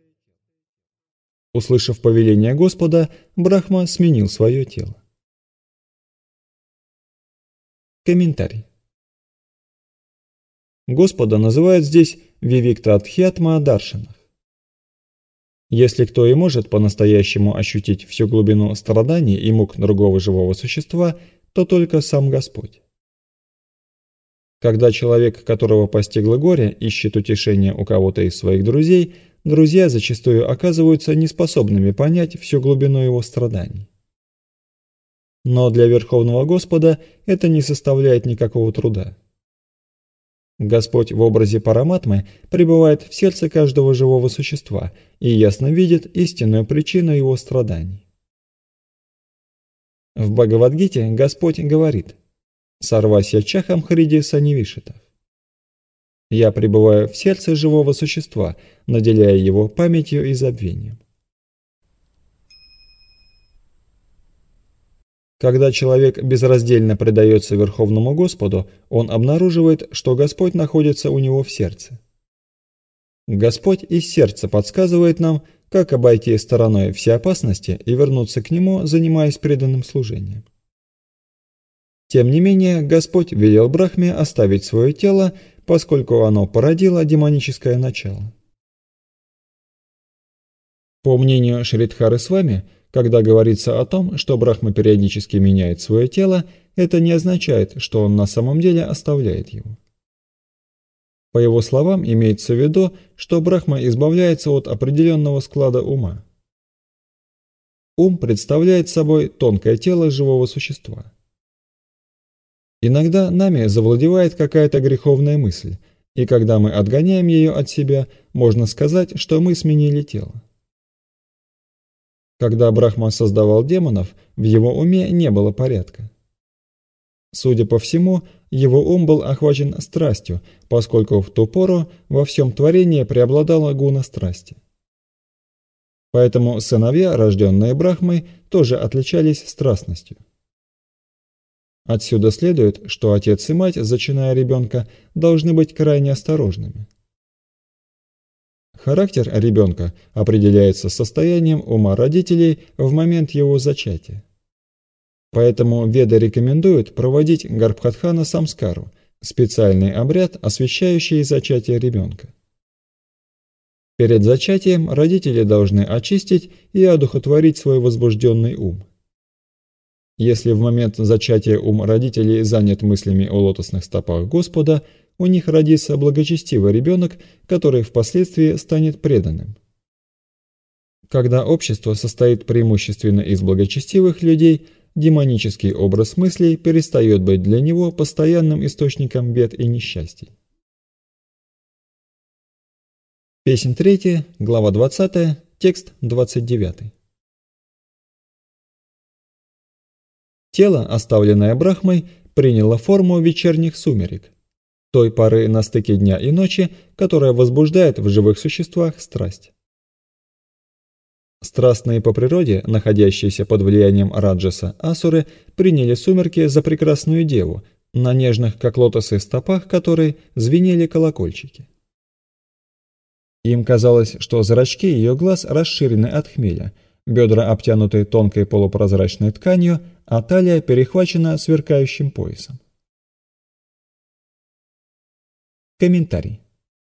Услышав повеление Господа, Брахма сменил свое тело. Комментарий. Господа называют здесь Вивиктадхьятма Даршанах. Если кто и может по-настоящему ощутить всю глубину страданий и мук другого живого существа, то только сам Господь. Когда человек, которого постигло горе, ищет утешения у кого-то из своих друзей, друзья зачастую оказываются неспособными понять всю глубину его страданий. Но для Верховного Господа это не составляет никакого труда. Господь в образе Параматмы пребывает в сердце каждого живого существа и ясно видит истинную причину его страданий. В Бхагавад-гите Господь говорит: «Сарвася чахам хриди санивишитав». Я пребываю в сердце живого существа, наделяя его памятью и забвением. Когда человек безраздельно предается Верховному Господу, он обнаруживает, что Господь находится у него в сердце. Господь из сердца подсказывает нам, как обойти стороной все опасности и вернуться к Нему, занимаясь преданным служением. Тем не менее, Господь велел Брахме оставить свое тело, поскольку оно породило демоническое начало. По мнению Шридхары Свами, когда говорится о том, что Брахма периодически меняет свое тело, это не означает, что он на самом деле оставляет его. По его словам, имеется в виду, что Брахма избавляется от определенного склада ума. Ум представляет собой тонкое тело живого существа. Иногда нами завладевает какая-то греховная мысль, и когда мы отгоняем ее от себя, можно сказать, что мы сменили тело. Когда Брахма создавал демонов, в его уме не было порядка. Судя по всему, его ум был охвачен страстью, поскольку в ту пору во всем творении преобладала гуна страсти. Поэтому сыновья, рожденные Брахмой, тоже отличались страстностью. Отсюда следует, что отец и мать, зачиная ребенка, должны быть крайне осторожными. Характер ребенка определяется состоянием ума родителей в момент его зачатия. Поэтому Веды рекомендуют проводить Гарбхатхана самскару, специальный обряд, освящающий зачатие ребенка. Перед зачатием родители должны очистить и одухотворить свой возбужденный ум. Если в момент зачатия ум родителей занят мыслями о лотосных стопах Господа, у них родится благочестивый ребенок, который впоследствии станет преданным. Когда общество состоит преимущественно из благочестивых людей, демонический образ мыслей перестает быть для него постоянным источником бед и несчастий. Песнь третья, глава двадцатая, текст двадцать девятый. Тело, оставленное Брахмой, приняло форму вечерних сумерек, той поры на стыке дня и ночи, которая возбуждает в живых существах страсть. Страстные по природе, находящиеся под влиянием раджаса асуры, приняли сумерки за прекрасную деву, на нежных, как лотосы, стопах которой звенели колокольчики. Им казалось, что зрачки ее глаз расширены от хмеля, бедра обтянуты тонкой полупрозрачной тканью, а талия перехвачена сверкающим поясом. Комментарий.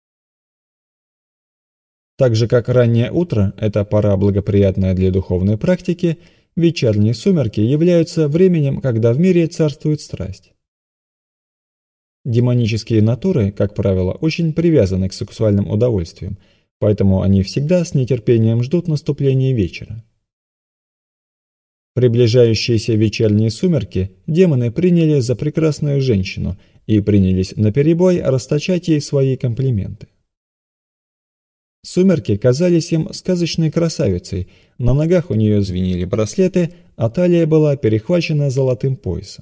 Так же, как раннее утро – это пора благоприятная для духовной практики, вечерние сумерки являются временем, когда в мире царствует страсть. Демонические натуры, как правило, очень привязаны к сексуальным удовольствиям, поэтому они всегда с нетерпением ждут наступления вечера. Приближающиеся вечерние сумерки демоны приняли за прекрасную женщину и принялись наперебой расточать ей свои комплименты. Сумерки казались им сказочной красавицей, на ногах у нее звенели браслеты, а талия была перехвачена золотым поясом.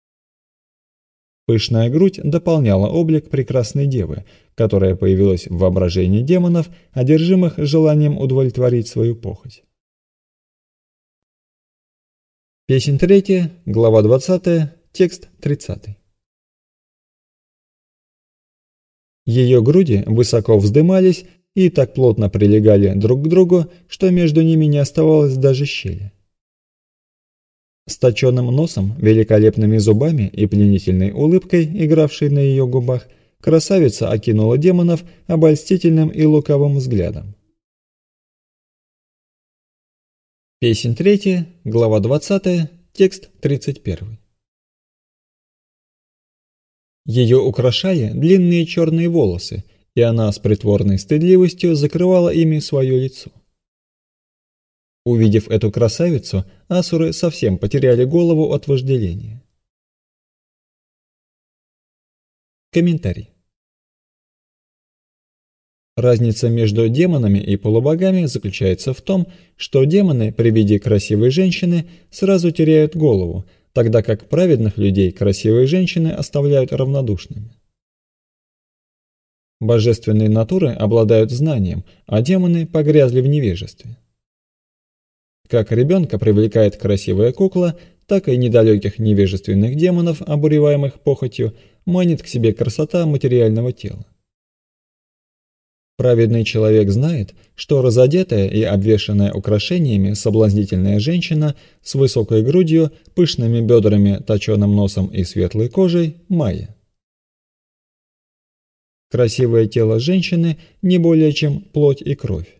Пышная грудь дополняла облик прекрасной девы, которая появилась в воображении демонов, одержимых желанием удовлетворить свою похоть. Песнь третья, глава двадцатая, текст тридцатый. Ее груди высоко вздымались и так плотно прилегали друг к другу, что между ними не оставалось даже щели. С точенным носом, великолепными зубами и пленительной улыбкой, игравшей на ее губах, красавица окинула демонов обольстительным и лукавым взглядом. Песнь третья, глава двадцатая, текст тридцать первый. Ее украшали длинные черные волосы, и она с притворной стыдливостью закрывала ими свое лицо. Увидев эту красавицу, асуры совсем потеряли голову от вожделения. Комментарий. Разница между демонами и полубогами заключается в том, что демоны при виде красивой женщины сразу теряют голову, тогда как праведных людей красивые женщины оставляют равнодушными. Божественные натуры обладают знанием, а демоны погрязли в невежестве. Как ребенка привлекает красивая кукла, так и недалеких невежественных демонов, обуреваемых похотью, манит к себе красота материального тела. Праведный человек знает, что разодетая и обвешанная украшениями соблазнительная женщина с высокой грудью, пышными бедрами, точеным носом и светлой кожей – майя. Красивое тело женщины не более чем плоть и кровь.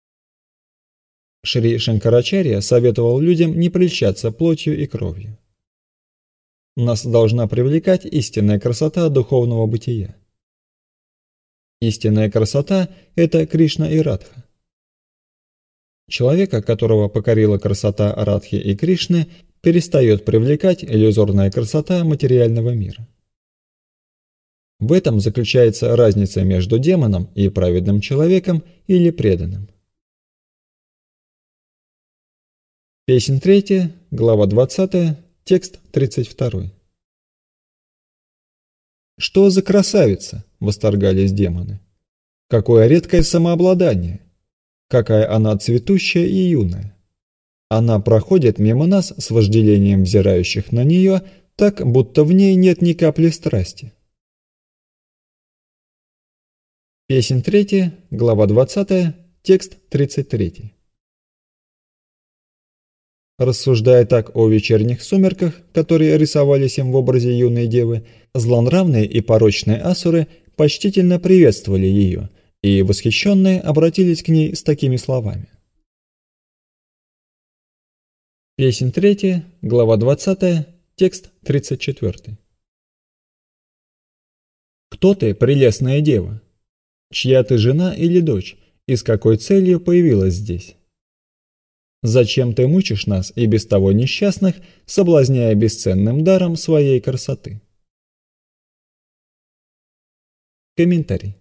Шри Шанкарачарья советовал людям не прельщаться плотью и кровью. Нас должна привлекать истинная красота духовного бытия. Истинная красота – это Кришна и Радха. Человека, которого покорила красота Радхи и Кришны, перестает привлекать иллюзорная красота материального мира. В этом заключается разница между демоном и праведным человеком или преданным. Песнь третья, глава двадцатая, текст тридцать второй. «Что за красавица?» – восторгались демоны. «Какое редкое самообладание! Какая она цветущая и юная! Она проходит мимо нас с вожделением взирающих на нее, так, будто в ней нет ни капли страсти». Песнь третья, глава двадцатая, текст тридцать третий. Рассуждая так о вечерних сумерках, которые рисовались им в образе юной девы, злонравные и порочные асуры почтительно приветствовали ее, и восхищенные обратились к ней с такими словами. Песнь третья, глава двадцатая, текст тридцать четвёртый. «Кто ты, прелестная дева? Чья ты жена или дочь, и с какой целью появилась здесь? Зачем ты мучишь нас и без того несчастных, соблазняя бесценным даром своей красоты?» Комментарий.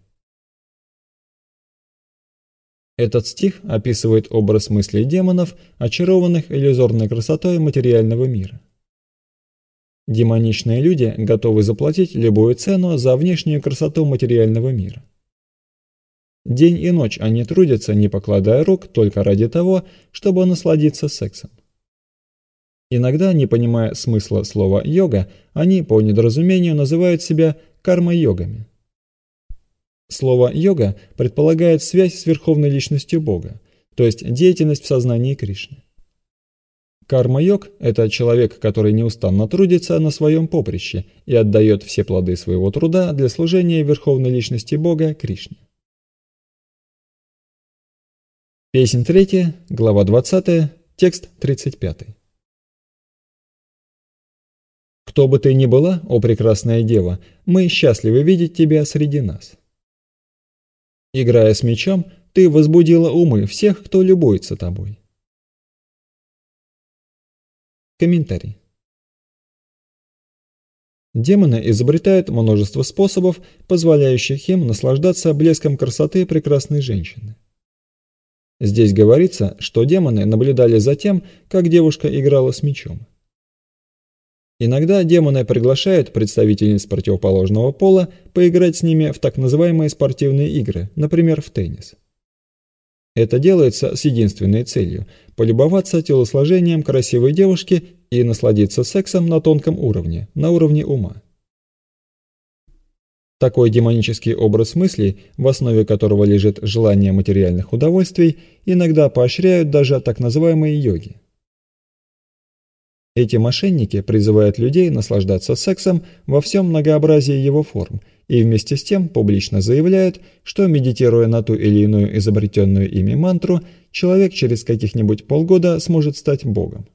Этот стих описывает образ мыслей демонов, очарованных иллюзорной красотой материального мира. Демоничные люди готовы заплатить любую цену за внешнюю красоту материального мира. День и ночь они трудятся, не покладая рук, только ради того, чтобы насладиться сексом. Иногда, не понимая смысла слова «йога», они по недоразумению называют себя карма-йогами. Слово «йога» предполагает связь с верховной личностью Бога, то есть деятельность в сознании Кришны. Карма-йог – это человек, который неустанно трудится на своем поприще и отдает все плоды своего труда для служения верховной личности Бога Кришне. Песнь третья, глава двадцатая, текст тридцать пятый. «Кто бы ты ни была, о прекрасная дева, мы счастливы видеть тебя среди нас. Играя с мечом, ты возбудила умы всех, кто любуется тобой». Комментарий. Демоны изобретают множество способов, позволяющих им наслаждаться блеском красоты прекрасной женщины. Здесь говорится, что демоны наблюдали за тем, как девушка играла с мечом. Иногда демоны приглашают представительниц противоположного пола поиграть с ними в так называемые спортивные игры, например, в теннис. Это делается с единственной целью – полюбоваться телосложением красивой девушки и насладиться сексом на тонком уровне, на уровне ума. Такой демонический образ мыслей, в основе которого лежит желание материальных удовольствий, иногда поощряют даже так называемые йоги. Эти мошенники призывают людей наслаждаться сексом во всем многообразии его форм и вместе с тем публично заявляют, что, медитируя на ту или иную изобретенную ими мантру, человек через каких-нибудь полгода сможет стать Богом.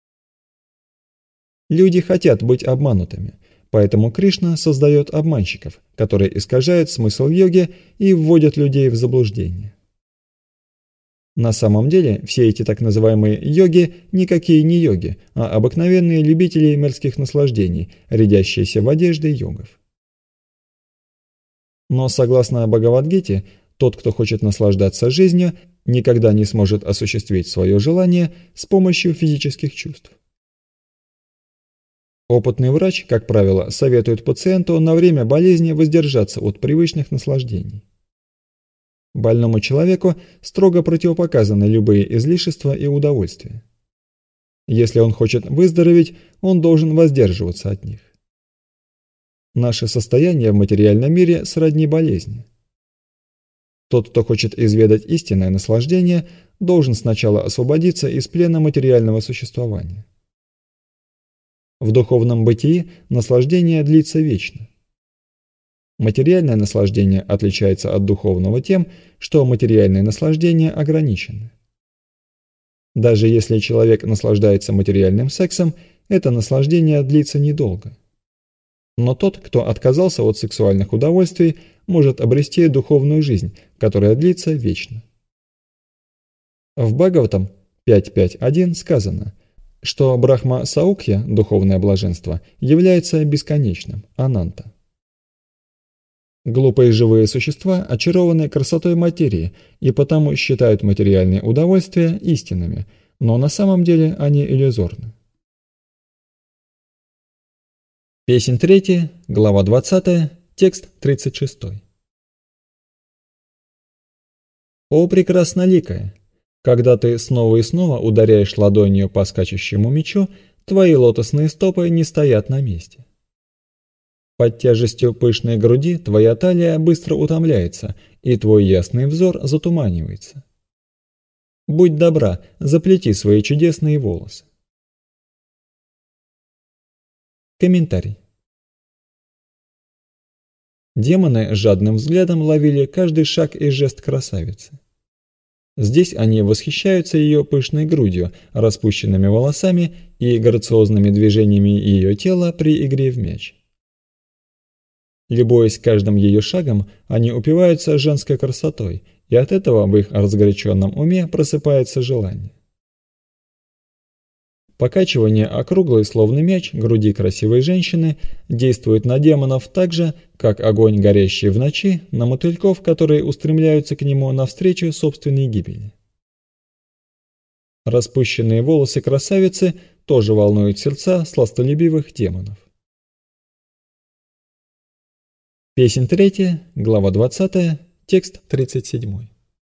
Люди хотят быть обманутыми. Поэтому Кришна создает обманщиков, которые искажают смысл йоги и вводят людей в заблуждение. На самом деле, все эти так называемые йоги никакие не йоги, а обыкновенные любители мирских наслаждений, рядящиеся в одежды йогов. Но согласно Бхагавад-гите, тот, кто хочет наслаждаться жизнью, никогда не сможет осуществить свое желание с помощью физических чувств. Опытный врач, как правило, советует пациенту на время болезни воздержаться от привычных наслаждений. Больному человеку строго противопоказаны любые излишества и удовольствия. Если он хочет выздороветь, он должен воздерживаться от них. Наше состояние в материальном мире сродни болезни. Тот, кто хочет изведать истинное наслаждение, должен сначала освободиться из плена материального существования. В духовном бытии наслаждение длится вечно. Материальное наслаждение отличается от духовного тем, что материальные наслаждения ограничены. Даже если человек наслаждается материальным сексом, это наслаждение длится недолго. Но тот, кто отказался от сексуальных удовольствий, может обрести духовную жизнь, которая длится вечно. В Бхагаватам пять пять один сказано, что Брахма-саукхья, духовное блаженство, является бесконечным, ананта. Глупые живые существа очарованы красотой материи и потому считают материальные удовольствия истинными, но на самом деле они иллюзорны. Песнь третья, глава двадцатая, текст тридцать шесть. О прекрасноликая! Когда ты снова и снова ударяешь ладонью по скачущему мячу, твои лотосные стопы не стоят на месте. Под тяжестью пышной груди твоя талия быстро утомляется, и твой ясный взор затуманивается. Будь добра, заплети свои чудесные волосы. Комментарий. Демоны жадным взглядом ловили каждый шаг и жест красавицы. Здесь они восхищаются ее пышной грудью, распущенными волосами и грациозными движениями ее тела при игре в мяч. Любуясь каждым ее шагом, они упиваются женской красотой, и от этого в их разгоряченном уме просыпается желание. Покачивание округлой, словно мяч, груди красивой женщины действует на демонов так же, как огонь, горящий в ночи, на мотыльков, которые устремляются к нему навстречу собственной гибели. Распущенные волосы красавицы тоже волнуют сердца сластолюбивых демонов. Песнь третья, глава двадцатая, текст тридцать семь.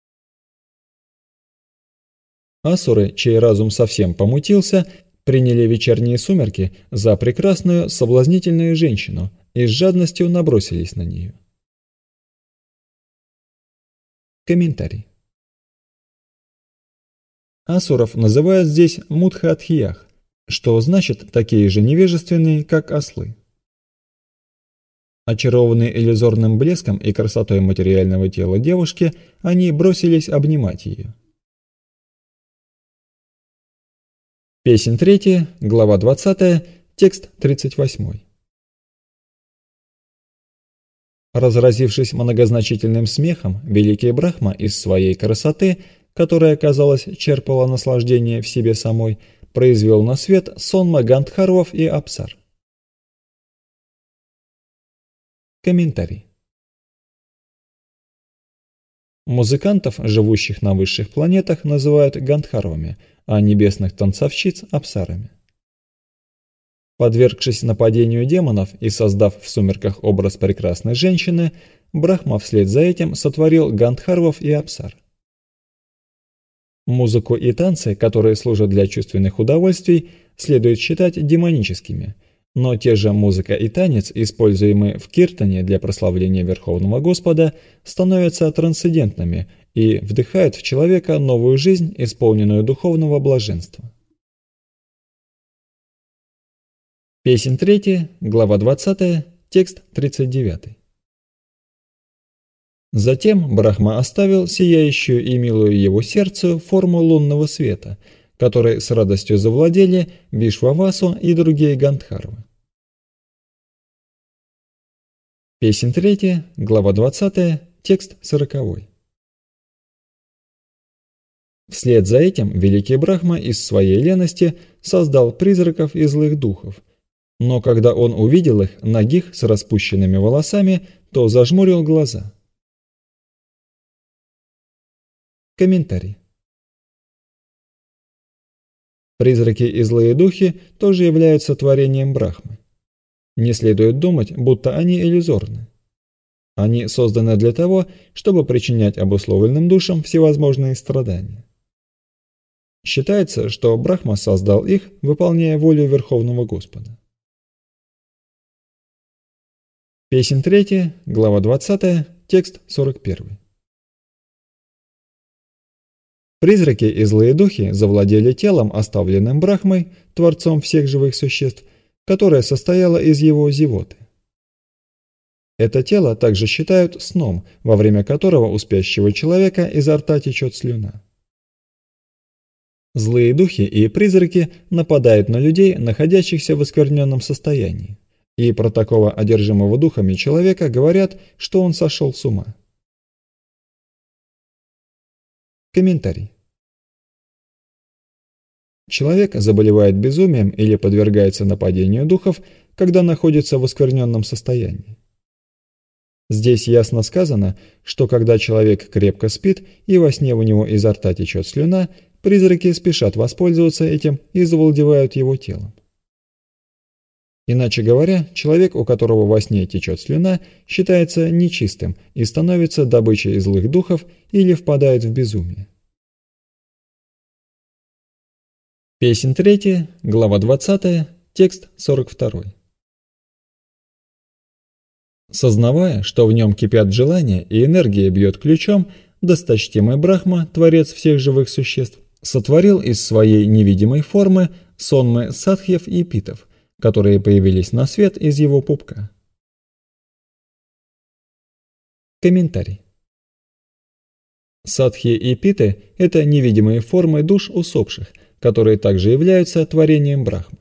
Асуры, чей разум совсем помутился, приняли вечерние сумерки за прекрасную соблазнительную женщину и с жадностью набросились на нее. Комментарий. Асуров называют здесь мудхатхиях, что значит такие же невежественные, как ослы. Очарованные иллюзорным блеском и красотой материального тела девушки, они бросились обнимать ее. Песнь третья, глава двадцатая, текст тридцать восемь. Разразившись многозначительным смехом, великий Брахма из своей красоты, которая, казалось, черпала наслаждение в себе самой, произвел на свет сонма Гандхарвов и Апсар. Комментарий. Музыкантов, живущих на высших планетах, называют Гандхарвами, а небесных танцовщиц – Апсарами. Подвергшись нападению демонов и создав в сумерках образ прекрасной женщины, Брахма вслед за этим сотворил Гандхарвов и Апсар. Музыку и танцы, которые служат для чувственных удовольствий, следует считать демоническими, но те же музыка и танец, используемые в киртане для прославления Верховного Господа, становятся трансцендентными и вдыхают в человека новую жизнь, исполненную духовного блаженства. Песнь третья, глава двадцатая, текст тридцать девять. Затем Брахма оставил сияющую и милую его сердцу форму лунного света, которой с радостью завладели Вишвавасу и другие Гандхарвы. Песнь третья, глава двадцатая, текст сороковой. Вслед за этим великий Брахма из своей лености создал призраков и злых духов, но когда он увидел их нагих с распущенными волосами, то зажмурил глаза. Комментарий. Призраки и злые духи тоже являются творением Брахмы. Не следует думать, будто они иллюзорны. Они созданы для того, чтобы причинять обусловленным душам всевозможные страдания. Считается, что Брахма создал их, выполняя волю Верховного Господа. Песнь третья, глава двадцатая, текст сорок первый. Призраки и злые духи завладели телом, оставленным Брахмой, Творцом всех живых существ, которое состояло из его зевоты. Это тело также считают сном, во время которого у спящего человека изо рта течет слюна. Злые духи и призраки нападают на людей, находящихся в оскверненном состоянии, и про такого одержимого духами человека говорят, что он сошел с ума. Комментарий. Человек заболевает безумием или подвергается нападению духов, когда находится в оскверненном состоянии. Здесь ясно сказано, что когда человек крепко спит и во сне у него изо рта течет слюна, призраки спешат воспользоваться этим и завладевают его телом. Иначе говоря, человек, у которого во сне течет слюна, считается нечистым и становится добычей злых духов или впадает в безумие. Песнь третья, глава двадцатая, текст сорок второй. Сознавая, что в нем кипят желания и энергия бьет ключом, досточтимый Брахма, Творец всех живых существ, сотворил из своей невидимой формы сонмы садхьев и питов, которые появились на свет из его пупка. Комментарий. Садхи и питы – это невидимые формы душ усопших, которые также являются творением Брахмы.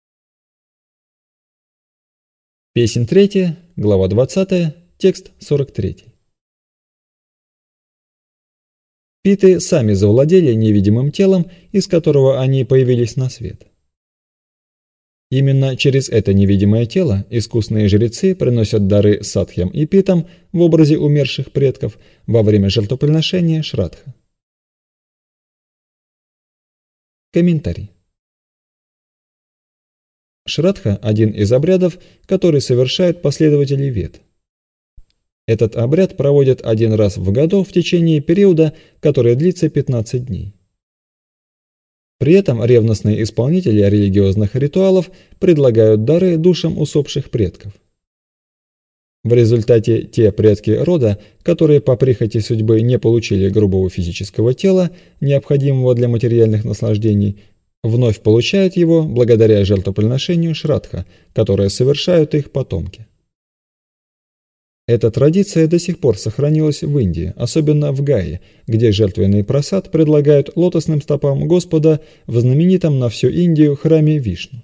Песнь третья, глава двадцатая, текст сорок третий. Питы сами завладели невидимым телом, из которого они появились на свет. Именно через это невидимое тело искусные жрецы приносят дары садхьям и питам в образе умерших предков во время жертвоприношения Шрадха. Комментарий. Шрадха – один из обрядов, который совершают последователи Вед. Этот обряд проводят один раз в году в течение периода, который длится пятнадцать дней. При этом ревностные исполнители религиозных ритуалов предлагают дары душам усопших предков. В результате те предки рода, которые по прихоти судьбы не получили грубого физического тела, необходимого для материальных наслаждений, вновь получают его благодаря жертвоприношению Шрадха, которое совершают их потомки. Эта традиция до сих пор сохранилась в Индии, особенно в Гае, где жертвенный прасад предлагают лотосным стопам Господа в знаменитом на всю Индию храме Вишну.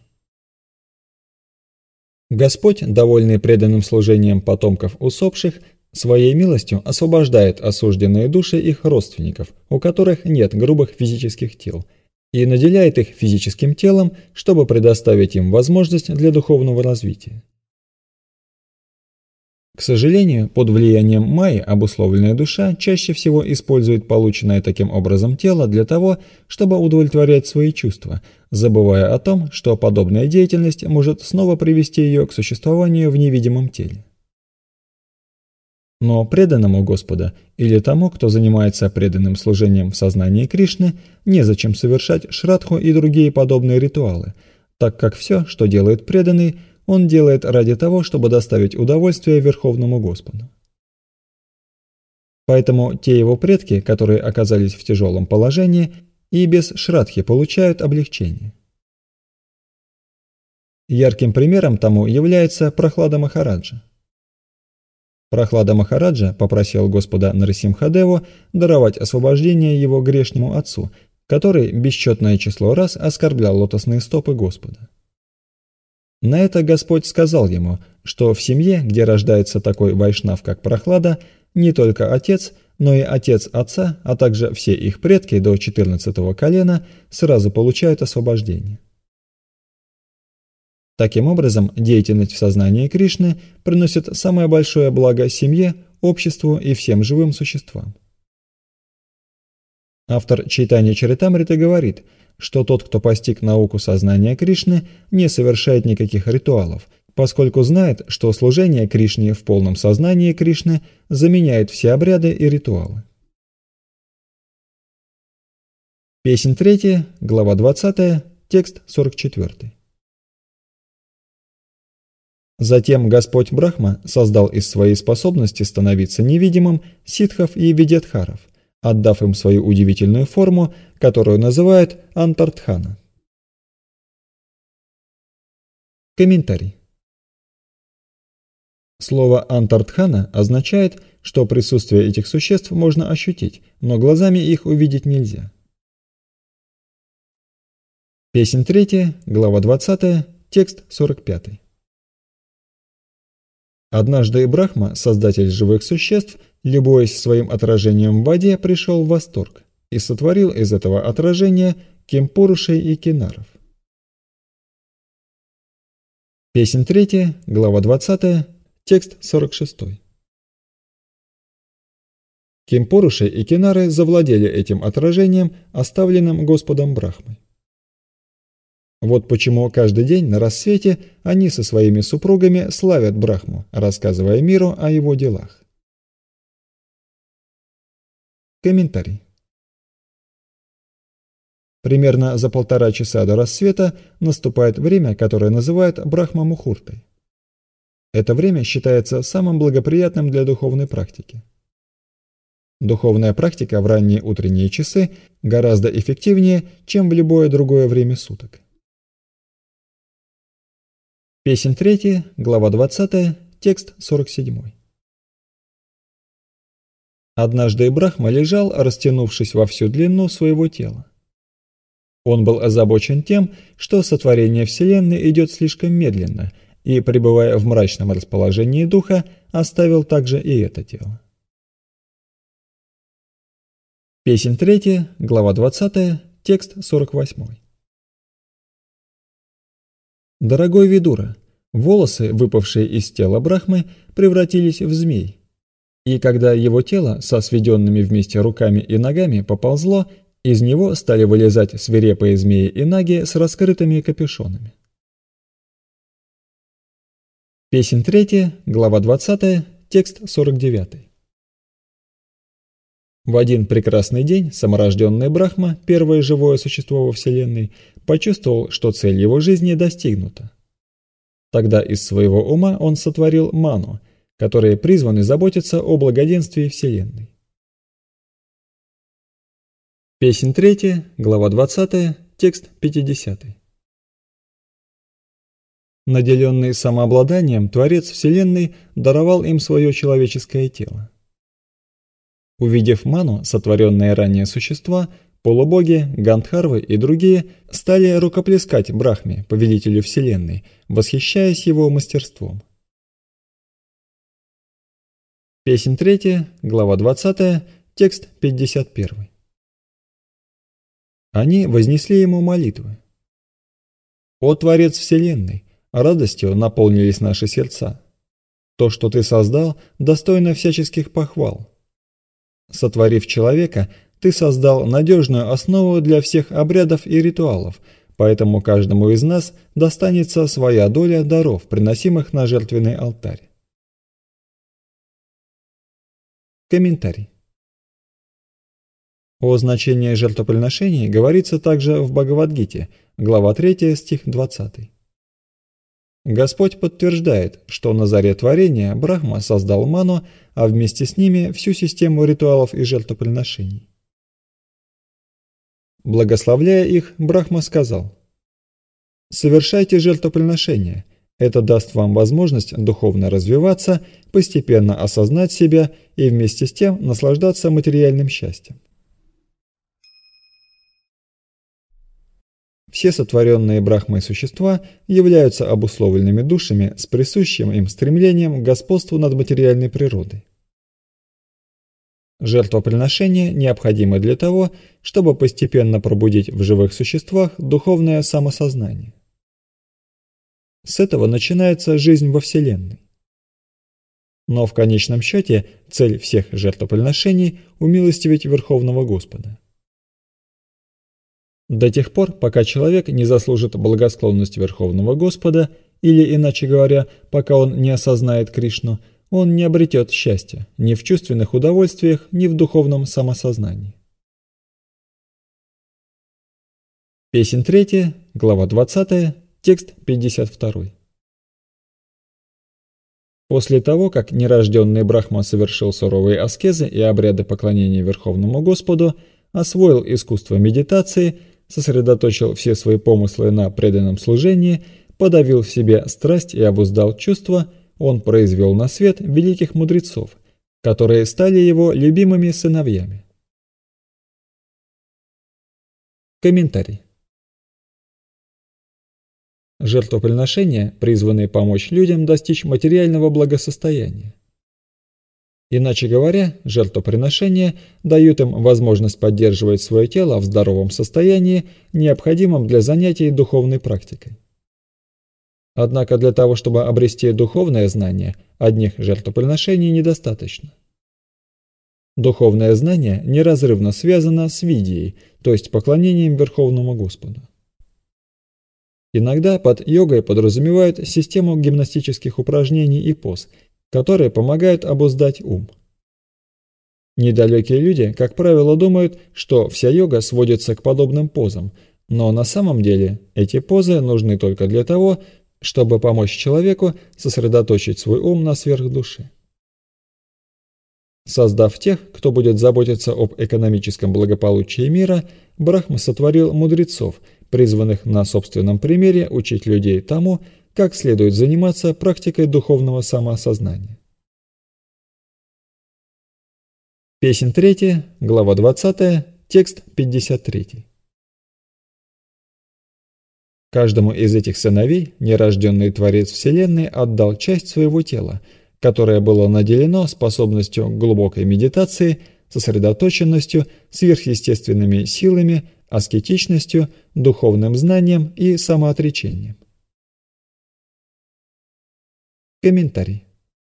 Господь, довольный преданным служением потомков усопших, своей милостью освобождает осужденные души их родственников, у которых нет грубых физических тел, и наделяет их физическим телом, чтобы предоставить им возможность для духовного развития. К сожалению, под влиянием майи обусловленная душа чаще всего использует полученное таким образом тело для того, чтобы удовлетворять свои чувства, забывая о том, что подобная деятельность может снова привести ее к существованию в невидимом теле. Но преданному Господа или тому, кто занимается преданным служением в сознании Кришны, незачем совершать шрадху и другие подобные ритуалы, так как все, что делает преданный, он делает ради того, чтобы доставить удовольствие Верховному Господу. Поэтому те его предки, которые оказались в тяжелом положении, и без шрадхи получают облегчение. Ярким примером тому является Прахлада Махараджа. Прахлада Махараджа попросил Господа Нарасимхадеву даровать освобождение его грешному отцу, который бесчетное число раз оскорблял лотосные стопы Господа. На это Господь сказал ему, что в семье, где рождается такой вайшнав, как Прахлада, не только отец, но и отец отца, а также все их предки до четырнадцатого колена сразу получают освобождение. Таким образом, деятельность в сознании Кришны приносит самое большое благо семье, обществу и всем живым существам. Автор Чайтанья-чаритамриты говорит, что тот, кто постиг науку сознания Кришны, не совершает никаких ритуалов, поскольку знает, что служение Кришне в полном сознании Кришны заменяет все обряды и ритуалы. Песнь третья, глава двадцатая, текст сорок четвёртый. Затем Господь Брахма создал из своей способности становиться невидимым ситхов и видьядхаров, отдав им свою удивительную форму, которую называют Антартхана. Комментарий. Слово «антартхана» означает, что присутствие этих существ можно ощутить, но глазами их увидеть нельзя. Песнь третья, глава двадцатая, текст сорок пятый. Однажды Брахма, создатель живых существ, любуясь своим отражением в воде, пришел в восторг и сотворил из этого отражения кемпурушей и кинаров. Песнь третья, глава двадцатая, текст сорок шестой. Кемпуруши и кинары завладели этим отражением, оставленным Господом Брахмой. Вот почему каждый день на рассвете они со своими супругами славят Брахму, рассказывая миру о его делах. Комментарий. Примерно за полтора часа до рассвета наступает время, которое называют Брахма-мухуртой. Это время считается самым благоприятным для духовной практики. Духовная практика в ранние утренние часы гораздо эффективнее, чем в любое другое время суток. Песнь третья, глава двадцатая, текст сорок седьмой. Однажды Брахма лежал, растянувшись во всю длину своего тела. Он был озабочен тем, что сотворение Вселенной идет слишком медленно, и, пребывая в мрачном расположении духа, оставил также и это тело. Песнь третья, глава двадцатая, текст сорок восьмой. Дорогой Видура, волосы, выпавшие из тела Брахмы, превратились в змей, и когда его тело со сведенными вместе руками и ногами поползло, из него стали вылезать свирепые змеи и наги с раскрытыми капюшонами. Песнь третья, глава двадцатая, текст сорок девятый. В один прекрасный день саморожденный Брахма, первое живое существо во Вселенной, почувствовал, что цель его жизни достигнута. Тогда из своего ума он сотворил ману, которые призваны заботиться о благоденствии Вселенной. Песнь третья, глава двадцатая, текст пятидесятый. Наделенный самообладанием, Творец Вселенной даровал им свое человеческое тело. Увидев ману, сотворенные ранее существа, полубоги, гандхарвы и другие стали рукоплескать Брахме, повелителю Вселенной, восхищаясь его мастерством. Песнь третья, глава двадцатая, текст пятьдесят первый. Они вознесли ему молитвы. «О Творец Вселенной, радостью наполнились наши сердца. То, что ты создал, достойно всяческих похвал. Сотворив человека, ты создал надежную основу для всех обрядов и ритуалов, поэтому каждому из нас достанется своя доля даров, приносимых на жертвенный алтарь». Комментарий. О значении жертвоприношений говорится также в Бхагавад-гите, глава третья, стих двадцатый. Господь подтверждает, что на заре творения Брахма создал ману, а вместе с ними всю систему ритуалов и жертвоприношений. Благословляя их, Брахма сказал: «Совершайте жертвоприношения, это даст вам возможность духовно развиваться, постепенно осознать себя и вместе с тем наслаждаться материальным счастьем». Все сотворенные Брахмой существа являются обусловленными душами с присущим им стремлением к господству над материальной природой. Жертвоприношения необходимы для того, чтобы постепенно пробудить в живых существах духовное самосознание. С этого начинается жизнь во Вселенной. Но в конечном счете цель всех жертвоприношений – умилостивить Верховного Господа. До тех пор, пока человек не заслужит благосклонность Верховного Господа, или, иначе говоря, пока он не осознает Кришну, он не обретет счастья ни в чувственных удовольствиях, ни в духовном самосознании. Песнь третья, глава двадцатая, текст пятьдесят два. После того, как нерожденный Брахма совершил суровые аскезы и обряды поклонения Верховному Господу, освоил искусство медитации, сосредоточил все свои помыслы на преданном служении, подавил в себе страсть и обуздал чувства, он произвел на свет великих мудрецов, которые стали его любимыми сыновьями. Комментарий. Жертвоприношения призваны помочь людям достичь материального благосостояния. Иначе говоря, жертвоприношения дают им возможность поддерживать свое тело в здоровом состоянии, необходимом для занятий духовной практикой. Однако для того, чтобы обрести духовное знание, одних жертвоприношений недостаточно. Духовное знание неразрывно связано с видией, то есть поклонением Верховному Господу. Иногда под йогой подразумевают систему гимнастических упражнений и поз, которые помогают обуздать ум. Недалекие люди, как правило, думают, что вся йога сводится к подобным позам, но на самом деле эти позы нужны только для того, чтобы помочь человеку сосредоточить свой ум на сверхдуше. Создав тех, кто будет заботиться об экономическом благополучии мира, Брахма сотворил мудрецов, призванных на собственном примере учить людей тому, как следует заниматься практикой духовного самоосознания. Песнь третья, глава двадцатая, текст пятьдесят три. Каждому из этих сыновей нерожденный Творец Вселенной отдал часть своего тела, которое было наделено способностью к глубокой медитации, сосредоточенностью, сверхъестественными силами, аскетичностью, духовным знанием и самоотречением. Комментарий.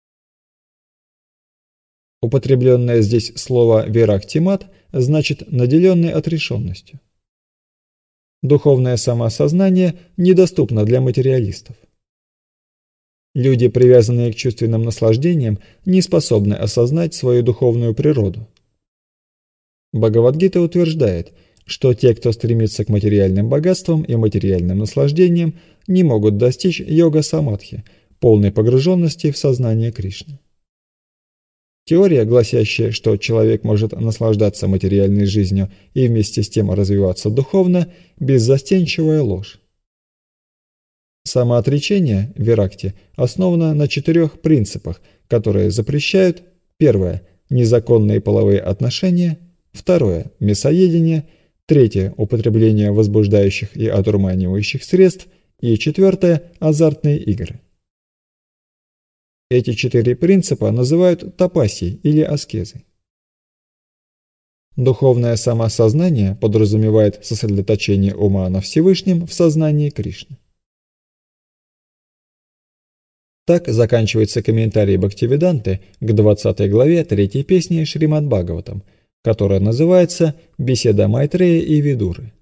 Употребленное здесь слово «вирактимат» значит «наделенный отрешенностью». Духовное самоосознание недоступно для материалистов. Люди, привязанные к чувственным наслаждениям, не способны осознать свою духовную природу. Бхагавад-гита утверждает, что те, кто стремится к материальным богатствам и материальным наслаждениям, не могут достичь йога-самадхи, полной погруженности в сознание Кришны. Теория, гласящая, что человек может наслаждаться материальной жизнью и вместе с тем развиваться духовно, беззастенчивая ложь. Самоотречение, виракти, основано на четырех принципах, которые запрещают: первое – незаконные половые отношения, второе – мясоедение, третье – употребление возбуждающих и одурманивающих средств и четвертое – азартные игры. Эти четыре принципа называют тапасией или аскезой. Духовное самосознание подразумевает сосредоточение ума на Всевышнем в сознании Кришны. Так заканчивается комментарий Бхактивиданты к двадцатой главе третьей песни Шримад Бхагаватам, которая называется «Беседа Майтрея и Видуры».